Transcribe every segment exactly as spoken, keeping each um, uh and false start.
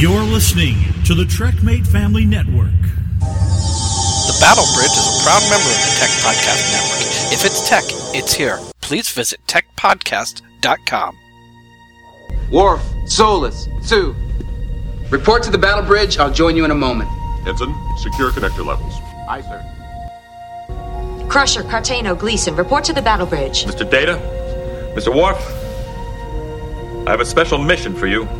You're listening to the TrekMate Family Network. The Battle Bridge is a proud member of the Tech Podcast Network. If it's tech, it's here. Please visit tech podcast dot com. Worf, Solus, Sue. Report to the Battle Bridge. I'll join you in a moment. Ensign, secure connector levels. Aye, sir. Crusher, Cartano, Gleason, report to the Battle Bridge. Mister Data, Mister Worf, I have a special mission for you.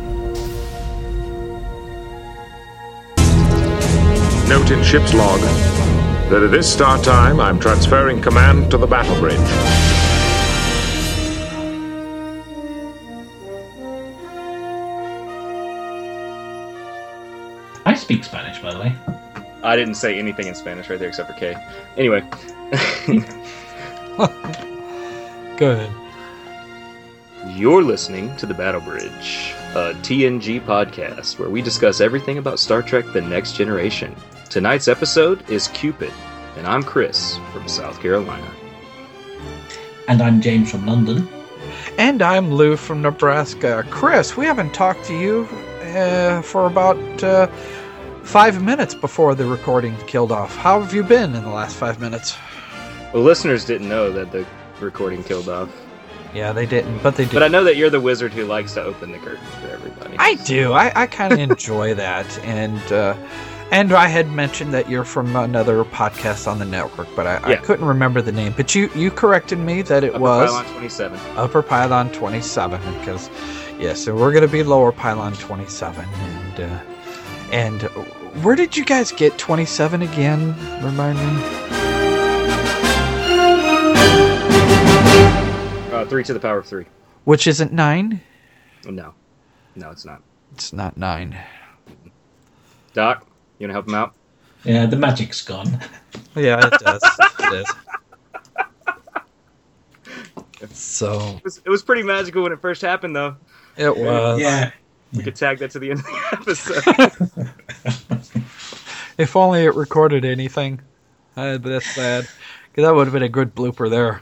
Note in ship's log that at this start time, I'm transferring command to the Battle Bridge. I speak Spanish, by the way. I didn't say anything in Spanish right there except for K. Anyway. Go ahead. You're listening to The Battle Bridge, a T N G podcast where we discuss everything about Star Trek The Next Generation. Tonight's episode is Cupid, and I'm Chris from South Carolina. And I'm James from London. And I'm Lou from Nebraska. Chris, we haven't talked to you uh, for about uh, five minutes before the recording killed off. How have you been in the last five minutes? Well, listeners didn't know that the recording killed off. Yeah, they didn't, but they did. But I know that you're the wizard who likes to open the curtain for everybody. I do. I, I kind of enjoy that. And uh, and I had mentioned that you're from another podcast on the network, but I, yeah. I couldn't remember the name. But you, you corrected me that it Upper was... Pylon twenty-seven. Upper Pylon twenty-seven. Because, yes, so we're going to be Lower Pylon twenty-seven. And, uh, and where did you guys get twenty-seven again? Remind me. Uh, three to the power of three. Which isn't nine? No. No, it's not. It's not nine. Doc, you want to help him out? Yeah, the magic's gone. Yeah, it does. It is. So... It was, it was pretty magical when it first happened, though. It was. Yeah. We could tag that to the end of the episode. If only it recorded anything. Uh, but that's sad. Because that would have been a good blooper there.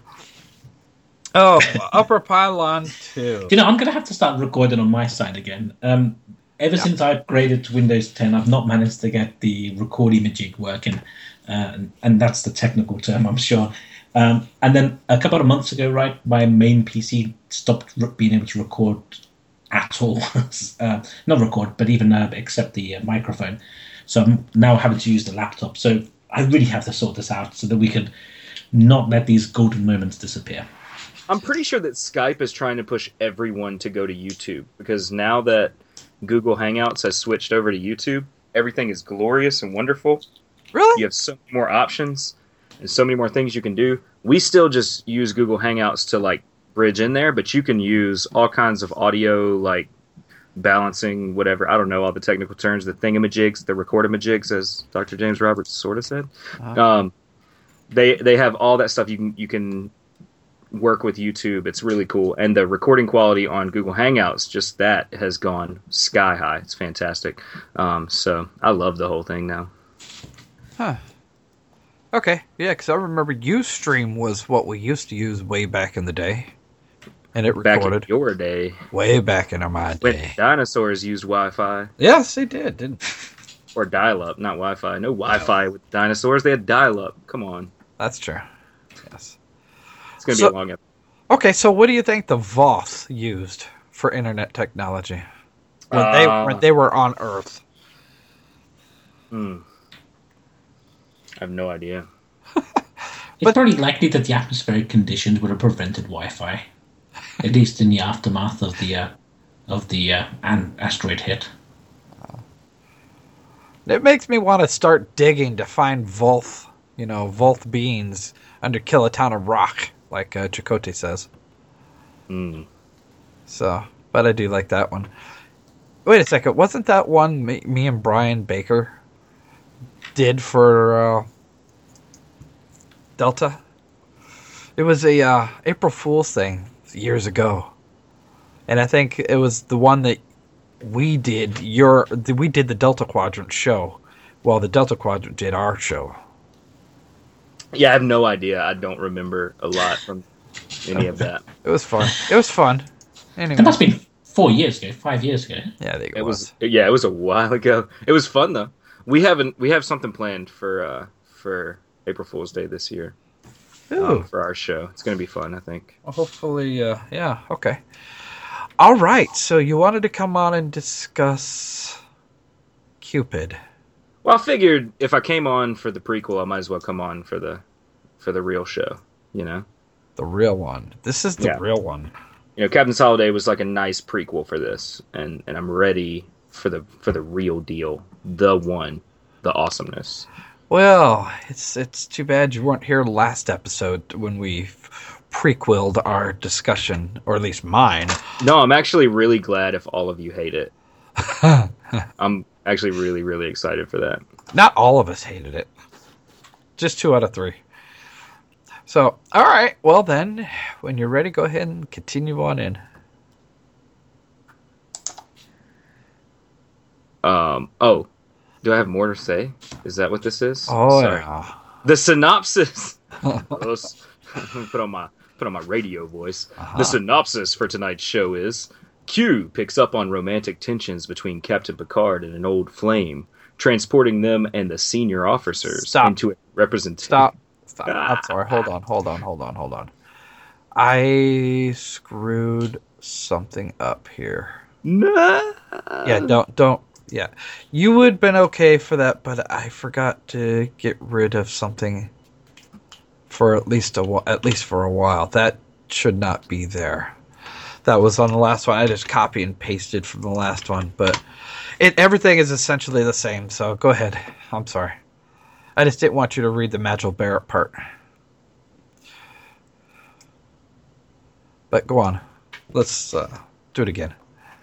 Oh, Upper Pylon two. You know, I'm going to have to start recording on my side again. Um, ever yeah. since I upgraded to Windows ten, I've not managed to get the record imaging working. Uh, and, and that's the technical term, I'm sure. Um, and then a couple of months ago, right, my main P C stopped re- being able to record at all. uh, not record, but even uh, accept the uh, microphone. So I'm now having to use the laptop. So I really have to sort this out so that we can not let these golden moments disappear. I'm pretty sure that Skype is trying to push everyone to go to YouTube, because now that Google Hangouts has switched over to YouTube, everything is glorious and wonderful. Really? You have so many more options and so many more things you can do. We still just use Google Hangouts to like bridge in there, but you can use all kinds of audio, like balancing, whatever. I don't know all the technical terms, the thingamajigs, the recordamajigs, as Doctor James Roberts sort of said. Uh-huh. Um, they they have all that stuff you can you can. work with YouTube. It's really cool, and the recording quality on Google Hangouts, just that has gone sky high. It's fantastic. Um, so I love the whole thing now. Huh. Okay, yeah, because I remember Ustream was what we used to use way back in the day, and it recorded. Back in your day, way back in my day, when dinosaurs used Wi-Fi. Yes, they did, didn't they? Or dial-up, not Wi-Fi. No Wi-Fi with dinosaurs. They had dial-up. Come on. That's true. Yes. It's going to so, be a long episode. Okay, so what do you think the Voth used for internet technology when uh, they when they were on Earth? Hmm. I have no idea. It's but, pretty likely that the atmospheric conditions would have prevented Wi-Fi, at least in the aftermath of the uh, of the uh, an asteroid hit. It makes me want to start digging to find Voth, you know, Voth beings under Kiloton of Rock, like uh, Chakotay says. Hmm. So, but I do like that one. Wait a second, wasn't that one me, me and Brian Baker did for uh, Delta? It was a uh, April Fool's thing years ago, and I think it was the one that we did. Your we did the Delta Quadrant show, while the Delta Quadrant did our show. Yeah, I have no idea. I don't remember a lot from any of that. It was fun. It was fun. Anyway. There must be four years ago, five years ago. Yeah, there it was. was. Yeah, it was a while ago. It was fun though. We haven't. We have something planned for uh, for April Fool's Day this year. Um, for our show. It's going to be fun, I think. Well, hopefully, uh, yeah, okay. All right, so you wanted to come on and discuss Cupid. Well, I figured if I came on for the prequel, I might as well come on for the for the real show, you know? The real one. This is the yeah. real one. You know, Captain's Holiday was like a nice prequel for this, and, and I'm ready for the for the real deal, the one, the awesomeness. Well, it's it's too bad you weren't here last episode when we prequeled our discussion, or at least mine. No, I'm actually really glad if all of you hate it. I'm actually really, really excited for that. Not all of us hated it. Just two out of three. So, all right. Well, then, when you're ready, go ahead and continue on in. Um. Oh. Do I have more to say? Is that what this is? Oh, Sorry. yeah. The synopsis. put on my put on my radio voice. Uh-huh. The synopsis for tonight's show is: Q picks up on romantic tensions between Captain Picard and an old flame, transporting them and the senior officers Stop. into a representation. Stop. Stop. Ah. I'm sorry. Hold on. Hold on. Hold on. Hold on. I screwed something up here. No. Yeah. Don't. Don't. Yeah, you would have been okay for that, but I forgot to get rid of something for at least a at least for a while. That should not be there. That was on the last one. I just copy and pasted from the last one, but it everything is essentially the same. So go ahead. I'm sorry. I just didn't want you to read the Majel Barrett part. But go on. Let's uh, do it again.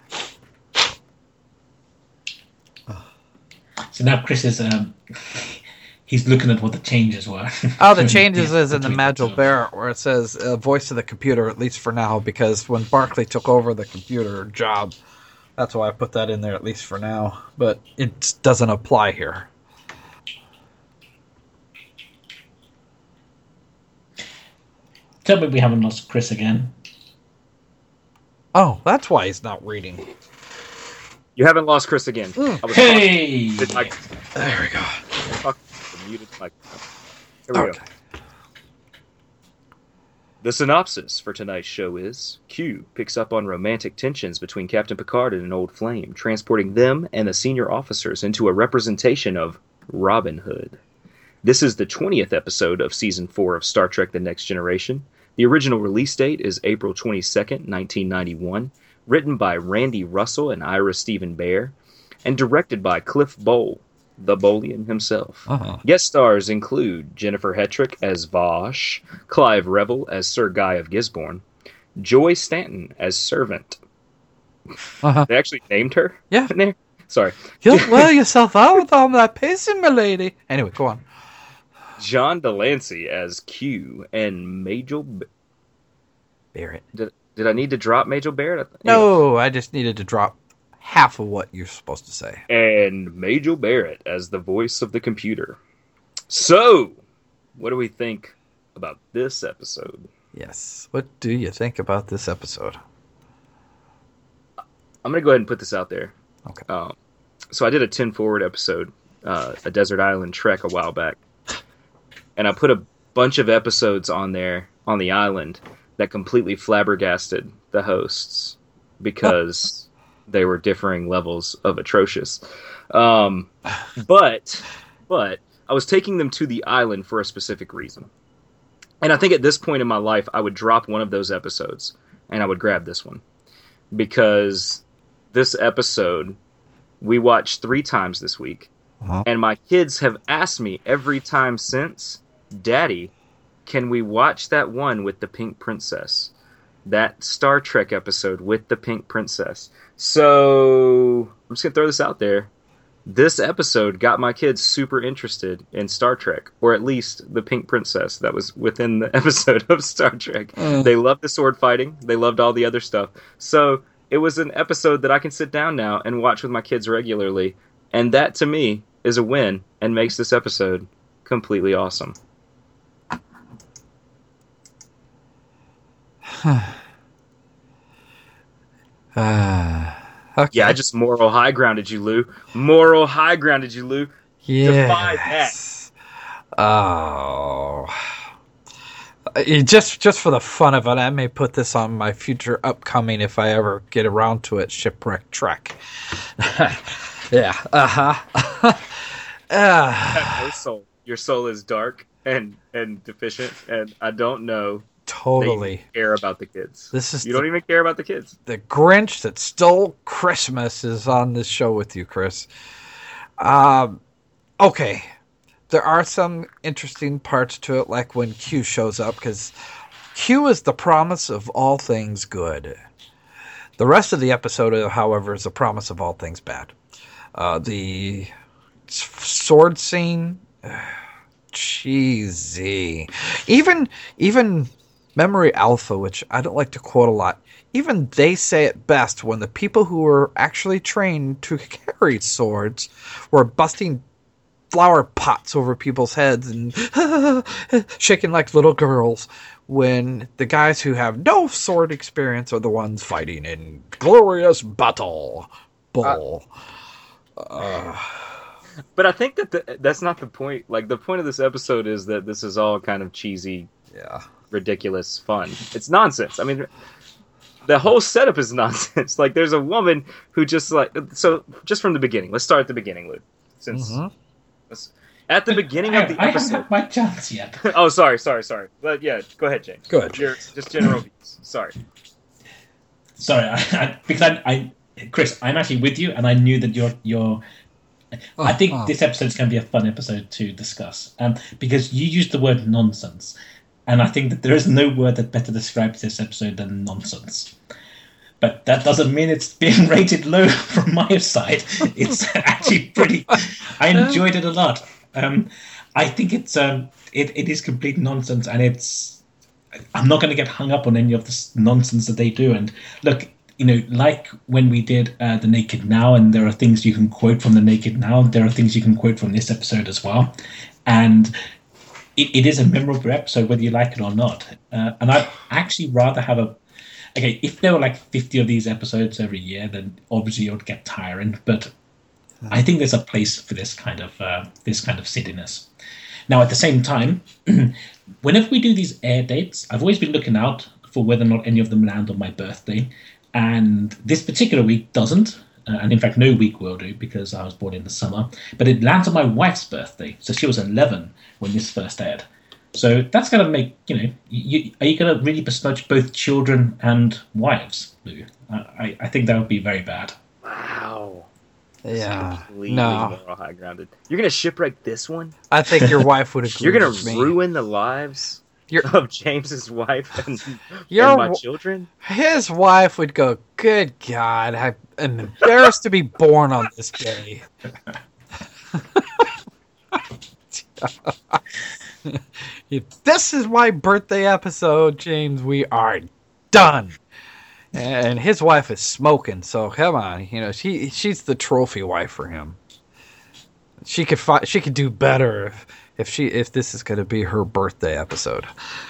So now Chris is um, he's looking at what the changes were. Oh, the changes is in the Majel Barrett where it says uh, voice of the computer, at least for now, because when Barclay took over the computer job, that's why I put that in there, at least for now. But it doesn't apply here. Tell me we haven't lost Chris again. Oh, that's why he's not reading. You haven't lost Chris again. Mm. I was hey! Like, there we go. Muted mic. Here we okay. go. The synopsis for tonight's show is: Q picks up on romantic tensions between Captain Picard and an old flame, transporting them and the senior officers into a representation of Robin Hood. This is the twentieth episode of Season four of Star Trek The Next Generation. The original release date is April twenty-second, nineteen ninety-one. Written by Randy Russell and Ira Stephen Bear, and directed by Cliff Bole, the Bolian himself. Uh-huh. Guest stars include Jennifer Hetrick as Vosh, Clive Revel as Sir Guy of Gisborne, Joy Stanton as Servant. Uh-huh. They actually named her? Yeah. In there? Sorry. You'll wear yourself out with all that pacing, my lady. Anyway, go on. John Delancey as Q, and Majel B- Barrett. Did, Did I need to drop Majel Barrett? No, I just needed to drop half of what you're supposed to say. And Majel Barrett as the voice of the computer. So, what do we think about this episode? Yes. What do you think about this episode? I'm going to go ahead and put this out there. Okay. Um, so I did a ten forward episode, uh, a Desert Island Trek a while back. And I put a bunch of episodes on there, on the island, that completely flabbergasted the hosts because they were differing levels of atrocious. Um, but, but I was taking them to the island for a specific reason. And I think at this point in my life, I would drop one of those episodes and I would grab this one. Because this episode, we watched three times this week. Uh-huh. And my kids have asked me every time since, Daddy, can we watch that one with the Pink Princess? That Star Trek episode with the Pink Princess. So, I'm just going to throw this out there. This episode got my kids super interested in Star Trek, or at least the Pink Princess that was within the episode of Star Trek. Mm. They loved the sword fighting. They loved all the other stuff. So, it was an episode that I can sit down now and watch with my kids regularly. And that, to me, is a win and makes this episode completely awesome. Uh, okay. Yeah, I just moral high grounded you, Lou. Moral high grounded you, Lou. Defy that. Oh. Uh, Just just for the fun of it, I may put this on my future upcoming, if I ever get around to it, Shipwreck Trek. Yeah. Uh-huh. uh, No soul. Your soul is dark and, and deficient, and I don't know Totally. that you care about the kids. This is you the- don't even care about the kids. The Grinch that stole Christmas is on this show with you, Chris. Um, okay. There are some interesting parts to it, like when Q shows up, because Q is the promise of all things good. The rest of the episode, however, is the promise of all things bad. Uh, the sword scene, cheesy. Even even Memory Alpha, which I don't like to quote a lot, even they say it best when the people who were actually trained to carry swords were busting flower pots over people's heads and shaking like little girls, when the guys who have no sword experience are the ones fighting in glorious battle. Bull. Uh, But I think that the, that's not the point. Like, the point of this episode is that this is all kind of cheesy, yeah, ridiculous fun. It's nonsense. I mean, the whole setup is nonsense. Like, there's a woman who just, like... So, just from the beginning. Let's start at the beginning, Luke. Since... Mhm. let's- At the beginning I, of the I haven't episode... had my chance yet. Oh, sorry, sorry, sorry. But yeah, go ahead, James. Go ahead. Your, just general views. Sorry. Sorry, I, I, because I, I, Chris, I'm actually with you, and I knew that you're, you're. I think oh. this episode is going to be a fun episode to discuss, um, because you used the word nonsense, and I think that there is no word that better describes this episode than nonsense. But that doesn't mean it's being rated low from my side. It's actually pretty. I enjoyed it a lot. Um, I think it's um, it, it is complete nonsense, and it's. I'm not going to get hung up on any of this nonsense that they do. And look, you know, like when we did uh, The Naked Now, and there are things you can quote from The Naked Now, there are things you can quote from this episode as well. And it, it is a memorable episode, whether you like it or not. Uh, and I'd actually rather have a... Okay, if there were like fifty of these episodes every year, then obviously it would get tiring. But I think there's a place for this kind of uh, this kind of silliness. Now, at the same time, whenever we do these air dates, I've always been looking out for whether or not any of them land on my birthday. And this particular week doesn't. Uh, and in fact, no week will do, because I was born in the summer. But it lands on my wife's birthday. So she was eleven when this first aired. So that's going to make, you know, you, are you going to really besmirch both children and wives, Lou? I, I think that would be very bad. Wow. Yeah. Completely No. moral high grounded. You're going to shipwreck this one? I think your wife would agree You're going with to me. ruin the lives You're- of James's wife and, Your and my wa- children? His wife would go, "Good God, I am embarrassed to be born on this day." If this is my birthday episode, James, we are done. And his wife is smoking, so come on, you know she she's the trophy wife for him. She could fi- she could do better if, if she if this is going to be her birthday episode.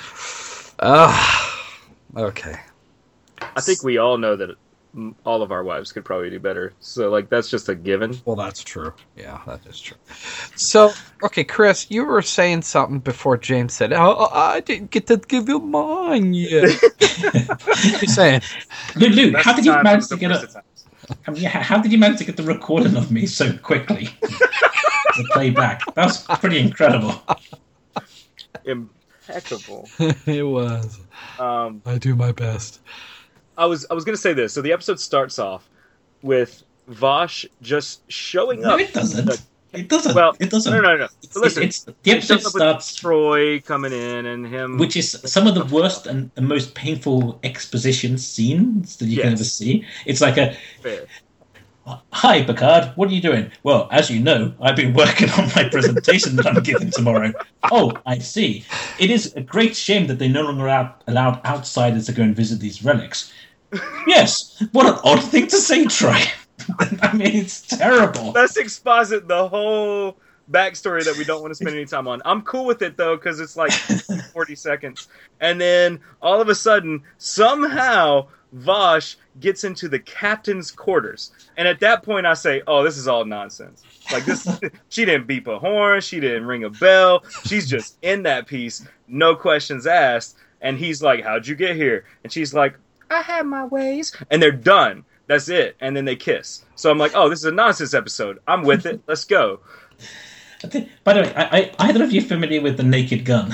Ah, okay. I think we all know that mm, all of our wives could probably do better. So, like, that's just a given. Well, that's true. Yeah, that is true. So, okay, Chris, you were saying something before James said, "Oh, I didn't get to give you mine yet." You're saying, Lou, Lou That's how the did you time manage for to the get worst a... of times. I mean, how did you manage to get the recording of me so quickly to play back? That was pretty incredible. Impeccable. it was. Um, I do my best. I was I was gonna say this. So the episode starts off with Vosh just showing No, up. it doesn't. It doesn't. Well, it doesn't. no, no, no. It's, So listen, it's, the He episode shows up with starts, Troy coming in and him, which is some of the worst and the most painful exposition scenes that you can Yes. ever see. It's like a, fair. "Hi, Picard, what are you doing?" "Well, as you know, I've been working on my presentation that I'm giving tomorrow." "Oh, I see. It is a great shame that they no longer are allowed outsiders to go and visit these relics." "Yes, what an odd thing to say, Troy." I mean, it's terrible. Let's exposit the whole backstory that we don't want to spend any time on. I'm cool with it though, because it's like forty seconds, and then all of a sudden, somehow, Vosh gets into the captain's quarters. And at that point I say, oh, this is all nonsense. Like this, she didn't beep a horn. She didn't ring a bell. She's just in that piece. No questions asked. And he's like, how'd you get here? And she's like, I had my ways. And they're done. That's it. And then they kiss. So I'm like, oh, this is a nonsense episode. I'm with it. Let's go. By the way, I, I, either of you familiar with The Naked Gun?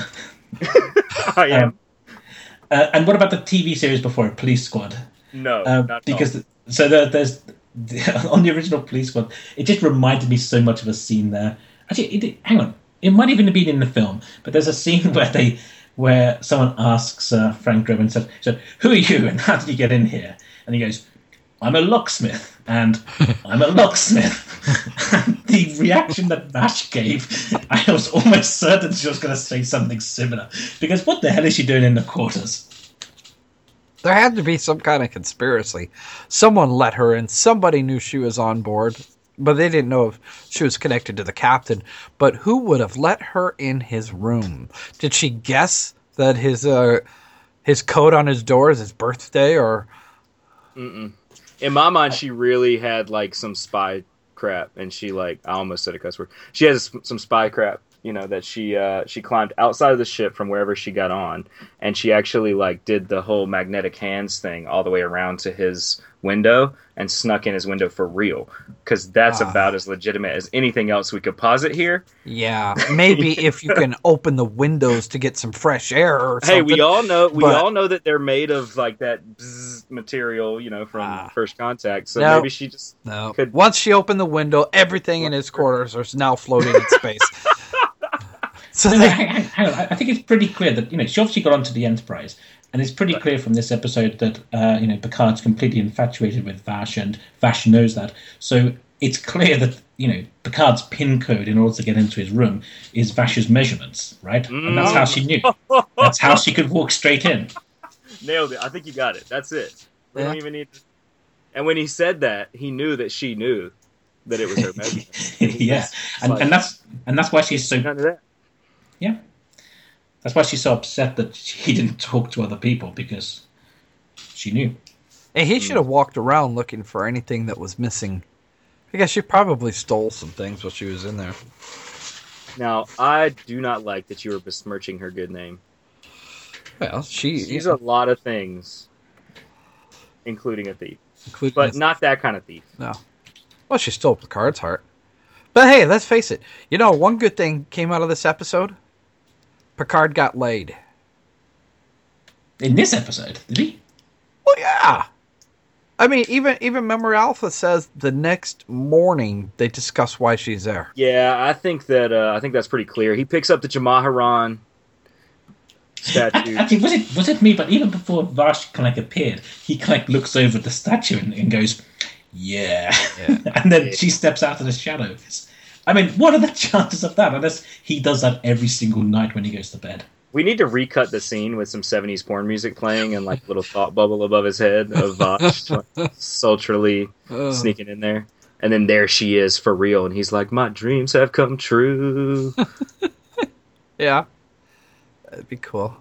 I am. Um, uh, and what about the T V series before it, Police Squad? No, um, not because all. so there, there's on the original Police Squad, it just reminded me so much of a scene there. Actually, it, hang on, it might even have been in the film, but there's a scene where they where someone asks uh, Frank Drebin, said, "So who are you and how did you get in here?" And he goes, "I'm a locksmith, and I'm a locksmith." And the reaction that Vash gave, I was almost certain she was going to say something similar. Because what the hell is she doing in the quarters? There had to be some kind of conspiracy. Someone let her in. Somebody knew she was on board, but they didn't know if she was connected to the captain. But who would have let her in his room? Did she guess that his uh, his code on his door is his birthday, or... Mm-mm. In my mind, she really had like some spy crap, and she like I almost said a cuss word. She has some spy crap, you know, that she uh, she climbed outside of the ship from wherever she got on, and she actually like did the whole magnetic hands thing all the way around to his window and snuck in his window for real, because that's uh, about as legitimate as anything else we could posit here. Yeah, maybe if you can open the windows to get some fresh air or something. Hey, we all know we but, all know that they're made of like that bzz material, you know, from uh, First Contact. So no, maybe she just no. could. Once she opened the window, everything in his quarters is now floating in space. So they, hang, hang on, I think it's pretty clear that, you know, she obviously got onto the Enterprise, and it's pretty clear from this episode that uh, you know, Picard's completely infatuated with Vash, and Vash knows that. So it's clear that, you know, Picard's pin code in order to get into his room is Vash's measurements, right? Mm. And that's how she knew. That's how she could walk straight in. Nailed it. I think you got it. That's it. We yeah. don't even need to... And when he said that, he knew that she knew that it was her measurement. Yeah, and, like, and that's and that's why she's so. That. Yeah, that's why she's so upset that he didn't talk to other people, because she knew. Hey, he should have walked around looking for anything that was missing. I guess she probably stole some things while she was in there. Now, I do not like that you were besmirching her good name. Well, she... She's yeah. a lot of things, including a thief. Including but a... not that kind of thief. No. Well, she stole Picard's heart. But hey, let's face it. You know, one good thing came out of this episode. Picard got laid. In this episode, did he? Well, yeah. I mean, even even Memory Alpha says the next morning they discuss why she's there. Yeah, I think that uh, I think that's pretty clear. He picks up the Jamaharan statue. Actually, was it was it me? But even before Vash kind of like appeared, he kind of like looks over the statue and, and goes, "Yeah,", yeah. And then she steps out of the shadows. I mean, what are the chances of that? Unless he does that every single night when he goes to bed. We need to recut the scene with some seventies porn music playing and like a little thought bubble above his head of Vosh like, sultrily uh. sneaking in there. And then there she is for real. And he's like, my dreams have come true. Yeah. That'd be cool.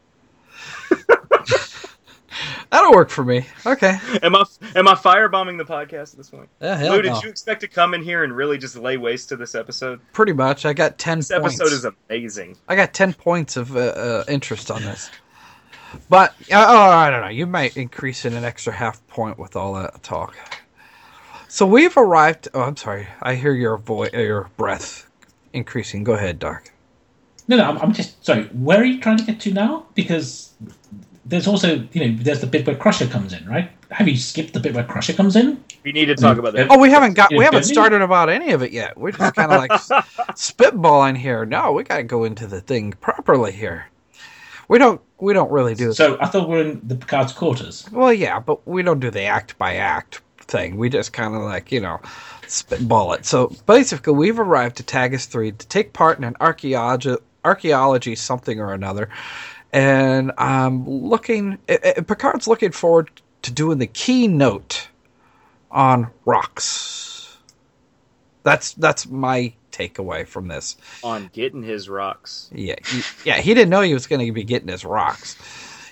That'll work for me. Okay. Am I am I firebombing the podcast at this point? Yeah, hell Lou, did no. you expect to come in here and really just lay waste to this episode? Pretty much. I got ten this points. This episode is amazing. I got ten points of uh, uh, interest on this. But, uh, oh, I don't know. You might increase it an extra half point with all that talk. So we've arrived... Oh, I'm sorry. I hear your voice, your breath increasing. Go ahead, Doc. No, no, I'm, I'm just... Sorry, where are you trying to get to now? Because... There's also, you know, there's the bit where Crusher comes in, right? Have you skipped the bit where Crusher comes in? We need to talk about that. Oh, we haven't got, we haven't started about any of it yet. We're just kind of like spitballing here. No, we got to go into the thing properly here. We don't, we don't really do. So I thought we're in the Picard's quarters. Well, yeah, but we don't do the act by act thing. We just kind of like, you know, spitball it. So basically, we've arrived to Tagus three to take part in an archaeology, archaeology something or another. And I'm looking, uh, Picard's looking forward to doing the keynote on rocks. That's that's my takeaway from this. On getting his rocks. Yeah, he, yeah. He didn't know he was going to be getting his rocks.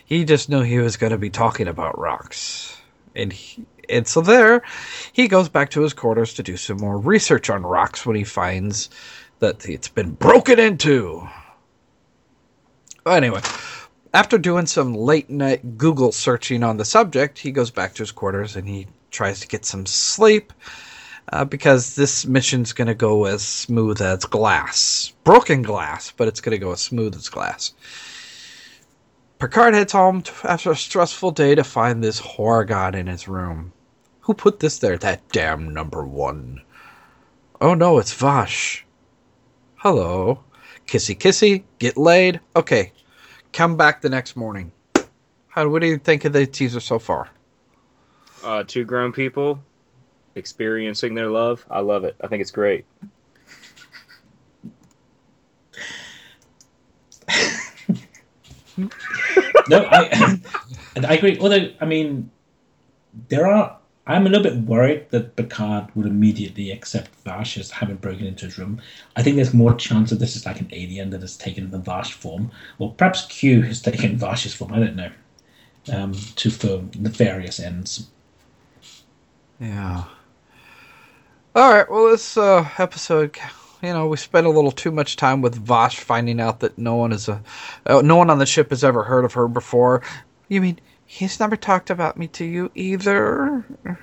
He just knew he was going to be talking about rocks. And he, and so there, he goes back to his quarters to do some more research on rocks when he finds that it's been broken into. Anyway, after doing some late-night Google searching on the subject, he goes back to his quarters and he tries to get some sleep uh, because this mission's going to go as smooth as glass. Broken glass, but it's going to go as smooth as glass. Picard heads home after a stressful day to find this Horgon in his room. Who put this there? That damn number one. Oh no, it's Vash. Hello. Kissy kissy, get laid. Okay, come back the next morning. How? What do you think of the teaser so far? Uh, two grown people experiencing their love. I love it. I think it's great. No, I and I agree. Although, I mean, there are. I'm a little bit worried that Picard would immediately accept Vash as having broken into his room. I think there's more chance that this is like an alien that has taken the Vash form, or perhaps Q has taken Vash's form. I don't know, um, to for nefarious ends. Yeah. All right. Well, this uh, episode, you know, we spent a little too much time with Vash finding out that no one is a, uh, no one on the ship has ever heard of her before. You mean he's never talked about me to you either?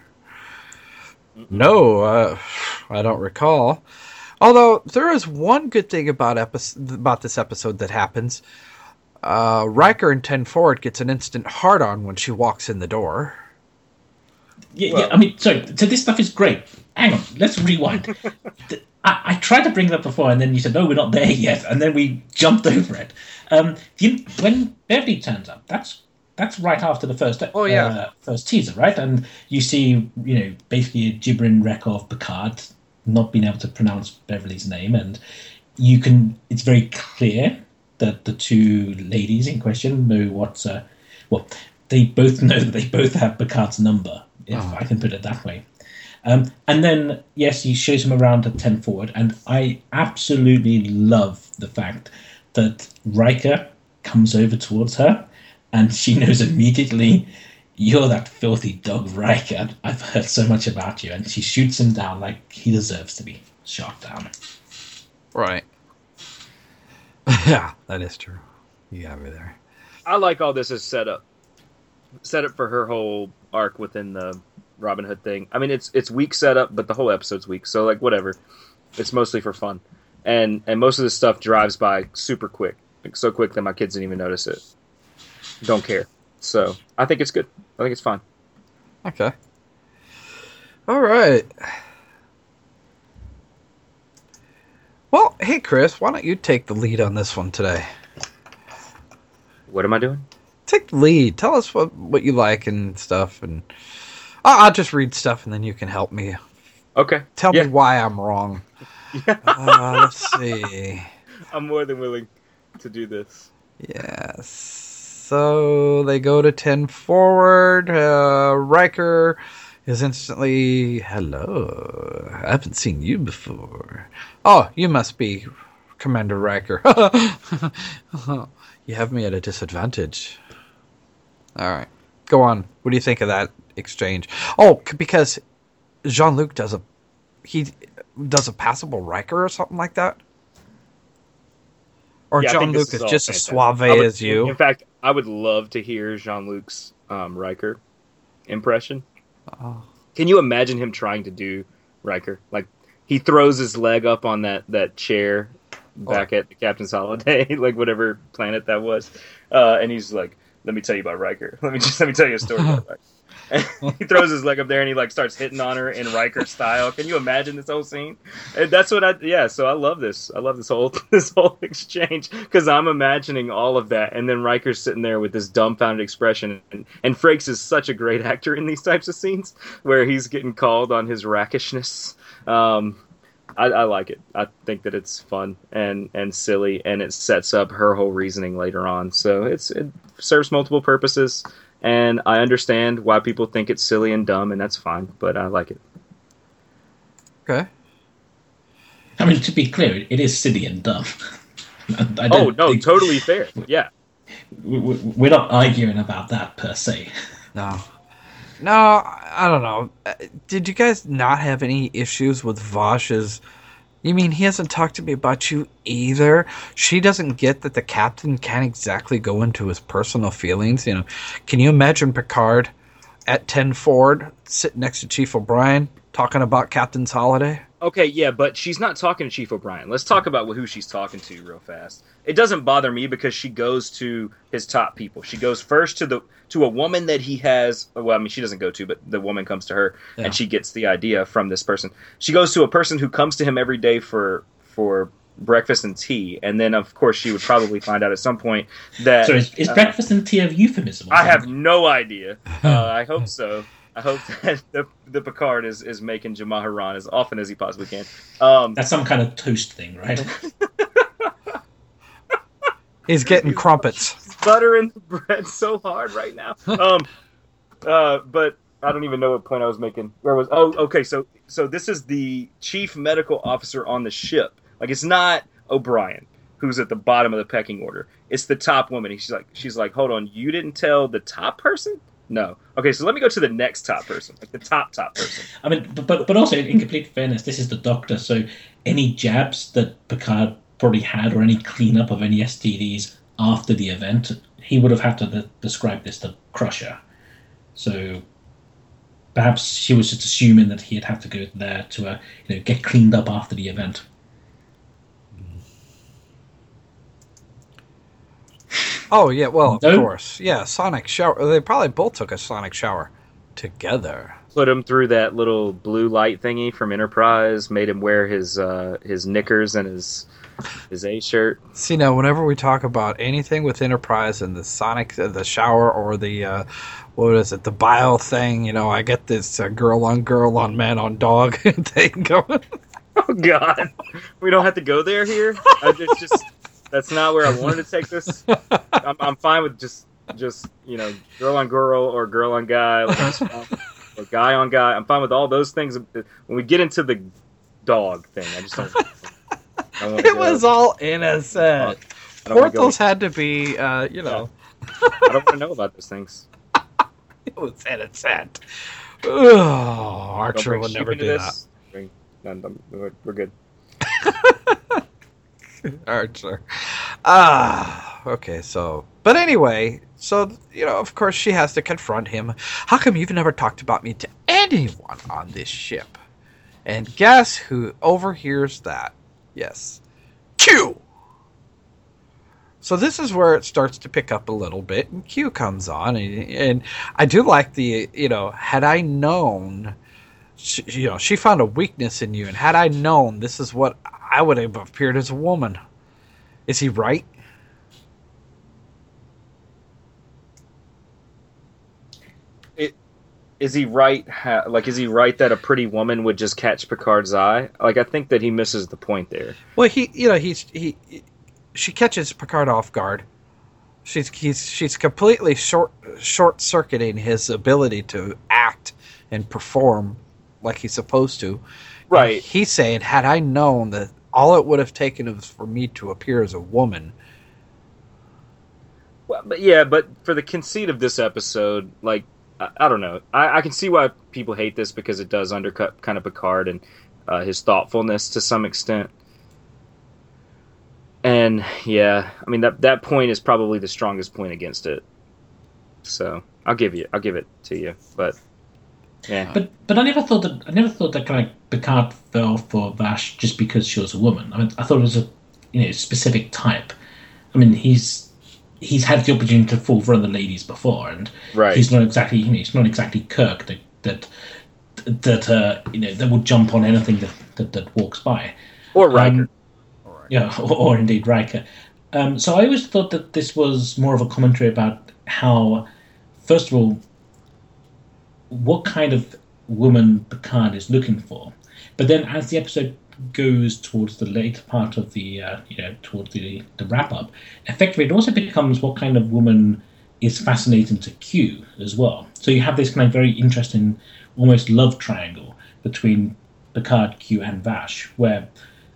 No, uh, I don't recall. Although there is one good thing about epi- about this episode that happens. Uh, Riker in ten Forward gets an instant hard-on when she walks in the door. Yeah, well, yeah. I mean, sorry. So this stuff is great. Hang on, let's rewind. I, I tried to bring that before, and then you said, "No, we're not there yet," and then we jumped over it. Um, the, when Beverly turns up, that's that's right after the first oh yeah uh, first teaser, right? And you see, you know, basically a gibbering wreck of Picard not being able to pronounce Beverly's name, and you can. It's very clear that the two ladies in question know what's. Uh, well, they both know that they both have Picard's number, if oh. I can put it that way. Um, and then, yes, he shows him around at ten Forward, and I absolutely love the fact that Riker comes over towards her, and she knows immediately, you're that filthy dog, Riker. I've heard so much about you, and she shoots him down like he deserves to be shot down. Right. Yeah, that is true. You got me there. I like all this as set up. Set up for her whole arc within the Robin Hood thing. I mean, it's it's weak setup, but the whole episode's weak. So like whatever, it's mostly for fun, and and most of this stuff drives by super quick, like so quick that my kids didn't even notice it. Don't care. So I think it's good. I think it's fine. Okay. All right. Well, hey Chris, why don't you take the lead on this one today? What am I doing? Take the lead. Tell us what what you like and stuff, and I'll, I'll just read stuff, and then you can help me. Okay. Tell yeah. me why I'm wrong. Yeah. uh, let's see. I'm more than willing to do this. Yes. So they go to ten Forward. Uh, Riker is instantly, hello, I haven't seen you before. Oh, you must be Commander Riker. You have me at a disadvantage. All right. Go on. What do you think of that exchange? Oh, because Jean-Luc does a he does a passable Riker or something like that? Or yeah, Jean-Luc is, is just fantastic. As suave would, as you? In fact, I would love to hear Jean-Luc's um, Riker impression. Oh. Can you imagine him trying to do Riker? Like, he throws his leg up on that, that chair back oh. at the Captain's Holiday, like whatever planet that was, uh, and he's like, let me tell you about Riker. Let me just let me tell you a story about Riker. And he throws his leg up there and he like starts hitting on her in Riker style. Can you imagine this whole scene? And that's what I yeah. So I love this. I love this whole this whole exchange because I'm imagining all of that, and then Riker's sitting there with this dumbfounded expression. And, and Frakes is such a great actor in these types of scenes where he's getting called on his rackishness. Um, I, I like it. I think that it's fun and, and silly, and it sets up her whole reasoning later on. So it's it serves multiple purposes, and I understand why people think it's silly and dumb, and that's fine, but I like it. Okay. I mean, to be clear, it is silly and dumb. I oh, no, totally fair. Yeah. we, we, we're not arguing about that per se. No. No, I don't know. Did you guys not have any issues with Vash's... You mean he hasn't talked to me about you either? She doesn't get that the captain can't exactly go into his personal feelings. You know, can you imagine Picard at ten Ford sitting next to Chief O'Brien talking about Captain's holiday? Okay, yeah, but she's not talking to Chief O'Brien. Let's talk about who she's talking to real fast. It doesn't bother me because she goes to his top people. She goes first to the to a woman that he has. Well, I mean, she doesn't go to, but the woman comes to her, yeah. and she gets the idea from this person. She goes to a person who comes to him every day for for breakfast and tea, and then of course she would probably find out at some point that. So is, is uh, breakfast and tea a euphemism? I have no idea. Uh, I hope so. I hope that the, the Picard is, is making Jamaharan as often as he possibly can. Um, That's some kind of toast thing, right? He's getting crumpets. He's buttering the bread so hard right now. Um, uh, but I don't even know what point I was making. Where was? Oh, okay. So so this is the chief medical officer on the ship. Like, it's not O'Brien, who's at the bottom of the pecking order. It's the top woman. She's like, she's like, hold on, you didn't tell the top person? No. Okay, so let me go to the next top person, like the top top person. I mean, but but also in complete fairness, this is the Doctor, so any jabs that Picard probably had, or any cleanup of any S T Ds after the event, he would have had to de- describe this to Crusher. So perhaps she was just assuming that he'd have to go there to uh, you know get cleaned up after the event. Oh, yeah, well, of no? course. Yeah, sonic shower. They probably both took a sonic shower together. Put him through that little blue light thingy from Enterprise, made him wear his uh, his knickers and his his A shirt. See, now, whenever we talk about anything with Enterprise and the sonic, uh, the shower, or the, uh, what is it, the bile thing, you know, I get this uh, girl on girl on man on dog thing going. Oh, God. We don't have to go there here? I just... just That's not where I wanted to take this. I'm, I'm fine with just, just you know, girl on girl or girl on guy, like, or guy on guy. I'm fine with all those things. When we get into the dog thing, I just don't. I don't it go. was all innocent. Porthos had to be, uh, you know. Yeah. I don't want to know about those things. It was innocent. Oh, Archer would never do that. Bring, no, no, we're, we're good. Archer. Ah, okay, so... But anyway, so, you know, of course she has to confront him. How come you've never talked about me to anyone on this ship? And guess who overhears that? Yes. Q! So this is where it starts to pick up a little bit, and Q comes on, and, and I do like the, you know, had I known... She, you know, she found a weakness in you, and had I known this is what I would have appeared as a woman. Is he right? It, is he right? Ha, like, is he right that a pretty woman would just catch Picard's eye? Like, I think that he misses the point there. Well, he, you know, he's he, she catches Picard off guard. She's he's she's completely short short circuiting his ability to act and perform like he's supposed to. Right. And he's saying, had I known that all it would have taken was for me to appear as a woman. Well, but yeah, but for the conceit of this episode, like, I, I don't know. I, I can see why people hate this because it does undercut kind of Picard and uh, his thoughtfulness to some extent. And yeah, I mean that that point is probably the strongest point against it. So I'll give you, I'll give it to you, but. Yeah. But but I never thought that I never thought that kind of Picard fell for Vash just because she was a woman. I mean, I thought it was a you know specific type. I mean, he's he's had the opportunity to fall for other ladies before, and right. he's not exactly you know he's not exactly Kirk that that that uh, you know that would jump on anything that that, that walks by. Or Riker. Um, yeah, or, or indeed Riker. Um, so I always thought that this was more of a commentary about how, first of all, what kind of woman Picard is looking for. But then as the episode goes towards the later part of the, uh, you know, towards the, the wrap-up, effectively it also becomes what kind of woman is fascinating to Q as well. So you have this kind of very interesting, almost love triangle between Picard, Q, and Vash, where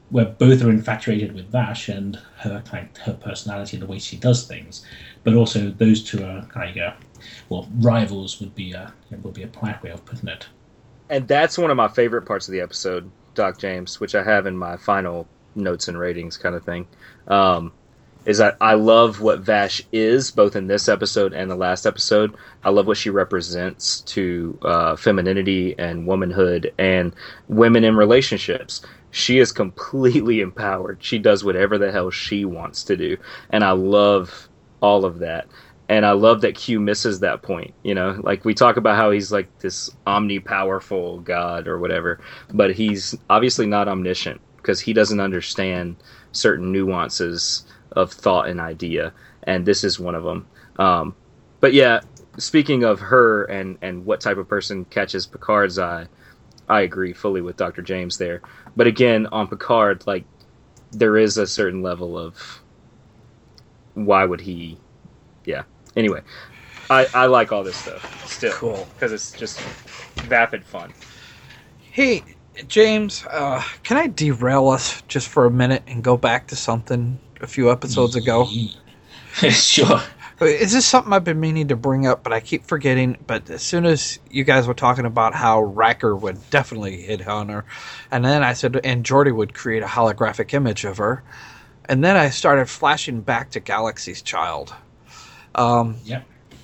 where both are infatuated with Vash and her kind her personality and the way she does things, but also those two are kind of well rivals would be a would be a polite way of putting it. And that's one of my favorite parts of the episode, Doc James, which I have in my final notes and ratings kind of thing. Um, is that I love what Vash is, both in this episode and the last episode. I love what she represents to uh, femininity and womanhood and women in relationships. She is completely empowered. She does whatever the hell she wants to do. And I love all of that. And I love that Q misses that point. You know, like we talk about how he's like this omnipowerful god or whatever, but he's obviously not omniscient because he doesn't understand certain nuances of thought and idea, and this is one of them. Um, but yeah, speaking of her and, and what type of person catches Picard's eye, I agree fully with Doctor James there. But again, on Picard, like, there is a certain level of why would he... Yeah. Anyway, I, I like all this stuff still. Cool. Because it's just vapid fun. Hey, James, uh, can I derail us just for a minute and go back to something a few episodes ago? Sure. Is this something I've been meaning to bring up, but I keep forgetting? But as soon as you guys were talking about how Riker would definitely hit on her, and then I said, and Geordi would create a holographic image of her, and then I started flashing back to Galaxy's Child. Um, yeah.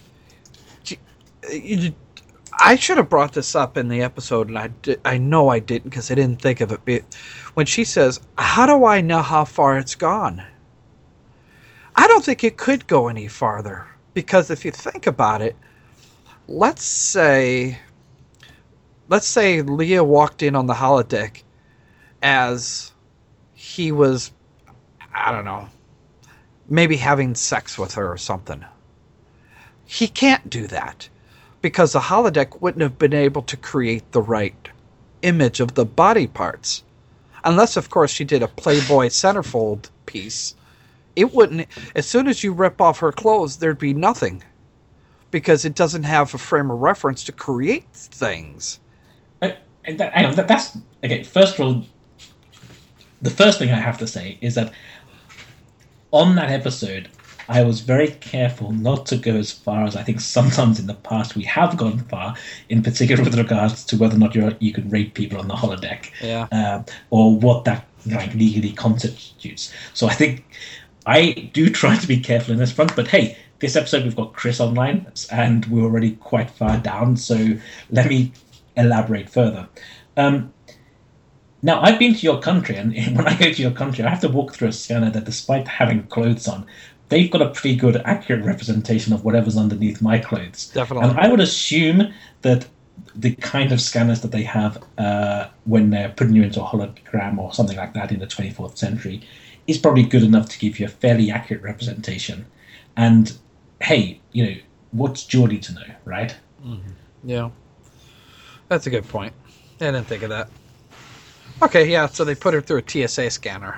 I should have brought this up in the episode, and I did, I know I didn't because I didn't think of it. When she says, "How do I know how far it's gone?" I don't think it could go any farther, because if you think about it, let's say, let's say Leah walked in on the holodeck as he was, I don't know, maybe having sex with her or something. He can't do that, because the holodeck wouldn't have been able to create the right image of the body parts. Unless, of course, she did a Playboy centerfold piece. It wouldn't... As soon as you rip off her clothes, there'd be nothing. Because it doesn't have a frame of reference to create things. Uh, that, hang on, that, that's... Okay, first of all, the first thing I have to say is that on that episode, I was very careful not to go as far as I think sometimes in the past we have gone far, in particular with regards to whether or not you're, you can rape people on the holodeck, yeah, uh, or what that like legally constitutes. So I think I do try to be careful in this front, but hey, this episode we've got Chris online, and we're already quite far down, so let me elaborate further. Um, now, I've been to your country, and when I go to your country, I have to walk through a scanner that, despite having clothes on, they've got a pretty good, accurate representation of whatever's underneath my clothes. Definitely. And I would assume that the kind of scanners that they have uh, when they're putting you into a hologram or something like that in the twenty-fourth century is probably good enough to give you a fairly accurate representation. And, hey, you know, what's Geordi to know, right? Mm-hmm. Yeah. That's a good point. I didn't think of that. Okay, yeah, so they put her through a T S A scanner.